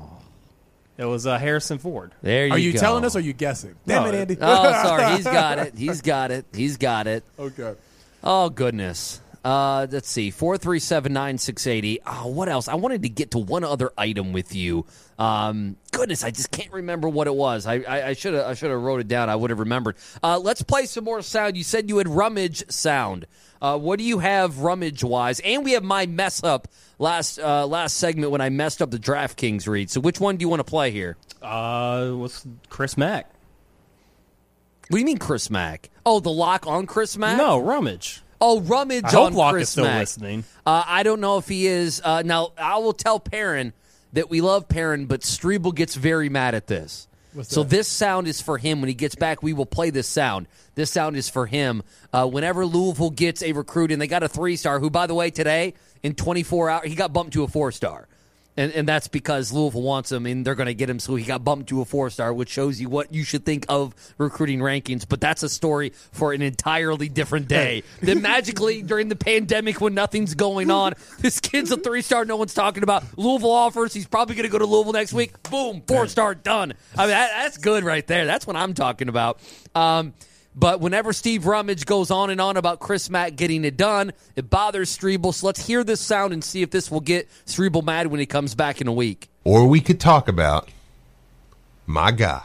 It was uh, Harrison Ford. There you Are you go. telling us or are you guessing? Damn No, it, Andy. Oh, sorry. He's got it. He's got it. He's got it. Okay. Oh goodness. Uh, let's see. Four three seven nine six eighty. Oh, what else? I wanted to get to one other item with you. Um, goodness, I just can't remember what it was. I I should have I should have wrote it down. I would have remembered. Uh, let's play some more sound. You said you had rummage sound. Uh, what do you have rummage wise? And we have my mess up last uh, last segment when I messed up the DraftKings read. So which one do you want to play here? Uh, what's Chris Mack? What do you mean, Chris Mack? Oh, the lock on Chris Mack? No, rummage. Oh, rummage I hope on Locke Chris is still Mack. listening. Uh, I don't know if he is. Uh, now, I will tell Perrin that we love Perrin, but Strebel gets very mad at this. What's So that? this sound is for him. When he gets back, we will play this sound. This sound is for him. Uh, whenever Louisville gets a recruit, and they got a three-star, who, by the way, today, in twenty-four hours, he got bumped to a four-star. And, and that's because Louisville wants him, and they're going to get him, so he got bumped to a four-star, which shows you what you should think of recruiting rankings. But that's a story for an entirely different day. Then magically, during the pandemic when nothing's going on, this kid's a three-star no one's talking about. Louisville offers. He's probably going to go to Louisville next week. Boom, four-star, done. I mean, that, that's good right there. That's what I'm talking about. Um But whenever Steve Rummage goes on and on about Chris Mack getting it done, it bothers Strebel. So let's hear this sound and see if this will get Strebel mad when he comes back in a week. Or we could talk about my guy,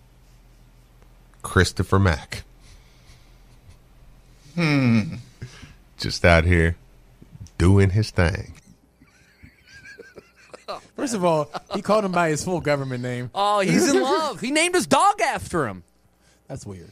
Christopher Mack. Hmm. Just out here doing his thing. First of all, he called him by his full government name. Oh, he's in love. He named his dog after him. That's weird.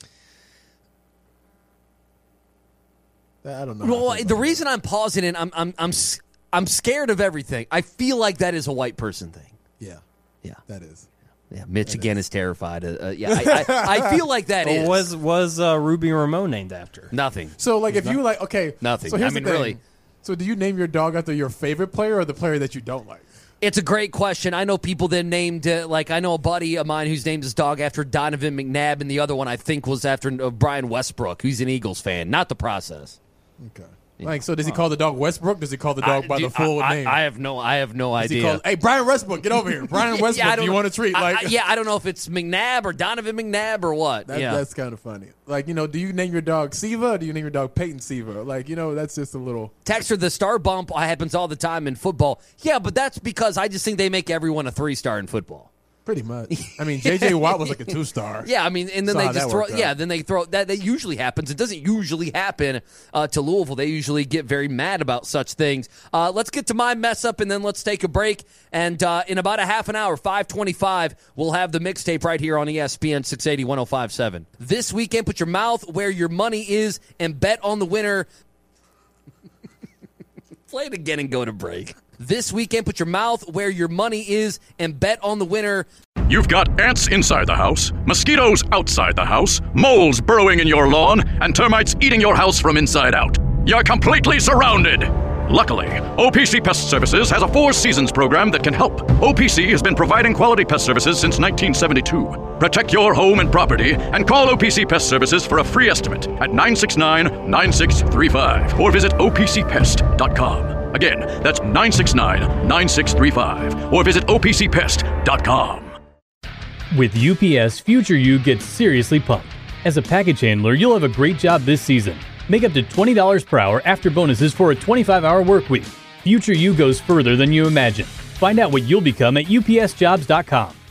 I don't know. how I Well, feel the about reason I'm pausing it, I'm I'm I'm s- I'm scared of everything. I feel like that is a white person thing. that. Yeah. Yeah. That is. Yeah, Mitch again is terrified. Uh, uh, yeah, I, I, I feel like that is Well, was was uh, Ruby Ramon named after? nothing. So, like, if you like, okay. Nothing. So here's I mean, the thing. really. So, do you name your dog after your favorite player or the player that you don't like? It's a great question. I know people that named, uh, like, I know a buddy of mine who's named his dog after Donovan McNabb, and the other one I think was after uh, Brian Westbrook, who's an Eagles fan. Not the process. Okay. Like, so does he call the dog Westbrook? Does he call the dog I- by dude, the full I, name? I, I have no, I have no Does he idea. call, hey, Brian Westbrook, get over here. Brian Yeah, Westbrook, I do don't you know. want a treat? I- Like, I- yeah, I don't know if it's McNabb or Donovan McNabb or what. That, yeah, That's kind of funny. Like, you know, do you name your dog Siva or do you name your dog Peyton Siva? Like, you know, that's just a little. Texter, the star bump happens all the time in football. Yeah, but that's because I just think they make everyone a three star in football. Pretty much. I mean, J J Watt was like a two star. Yeah, I mean, and then Saw they how just that throw. worked out. Yeah, then they throw. That that usually happens. It doesn't usually happen uh, to Louisville. They usually get very mad about such things. Uh, let's get to my mess up, and then let's take a break. And uh, in about a half an hour, five twenty-five, we'll have the mixtape right here on E S P N six eighty, one oh five point seven. This weekend, put your mouth where your money is and bet on the winner. Play it again and go to break. This weekend, put your mouth where your money is and bet on the winner. You've got ants inside the house, mosquitoes outside the house, moles burrowing in your lawn, and termites eating your house from inside out. You're completely surrounded. Luckily, O P C Pest Services has a Four Seasons program that can help. O P C has been providing quality pest services since nineteen seventy-two. Protect your home and property and call O P C Pest Services for a free estimate at nine six nine, nine six three five or visit O P C pest dot com. Again, that's nine six nine, nine six three five or visit O P C pest dot com. With U P S, future you gets seriously pumped. As a package handler, you'll have a great job this season. Make up to twenty dollars per hour after bonuses for a twenty-five hour work week. Future you goes further than you imagine. Find out what you'll become at U P S jobs dot com.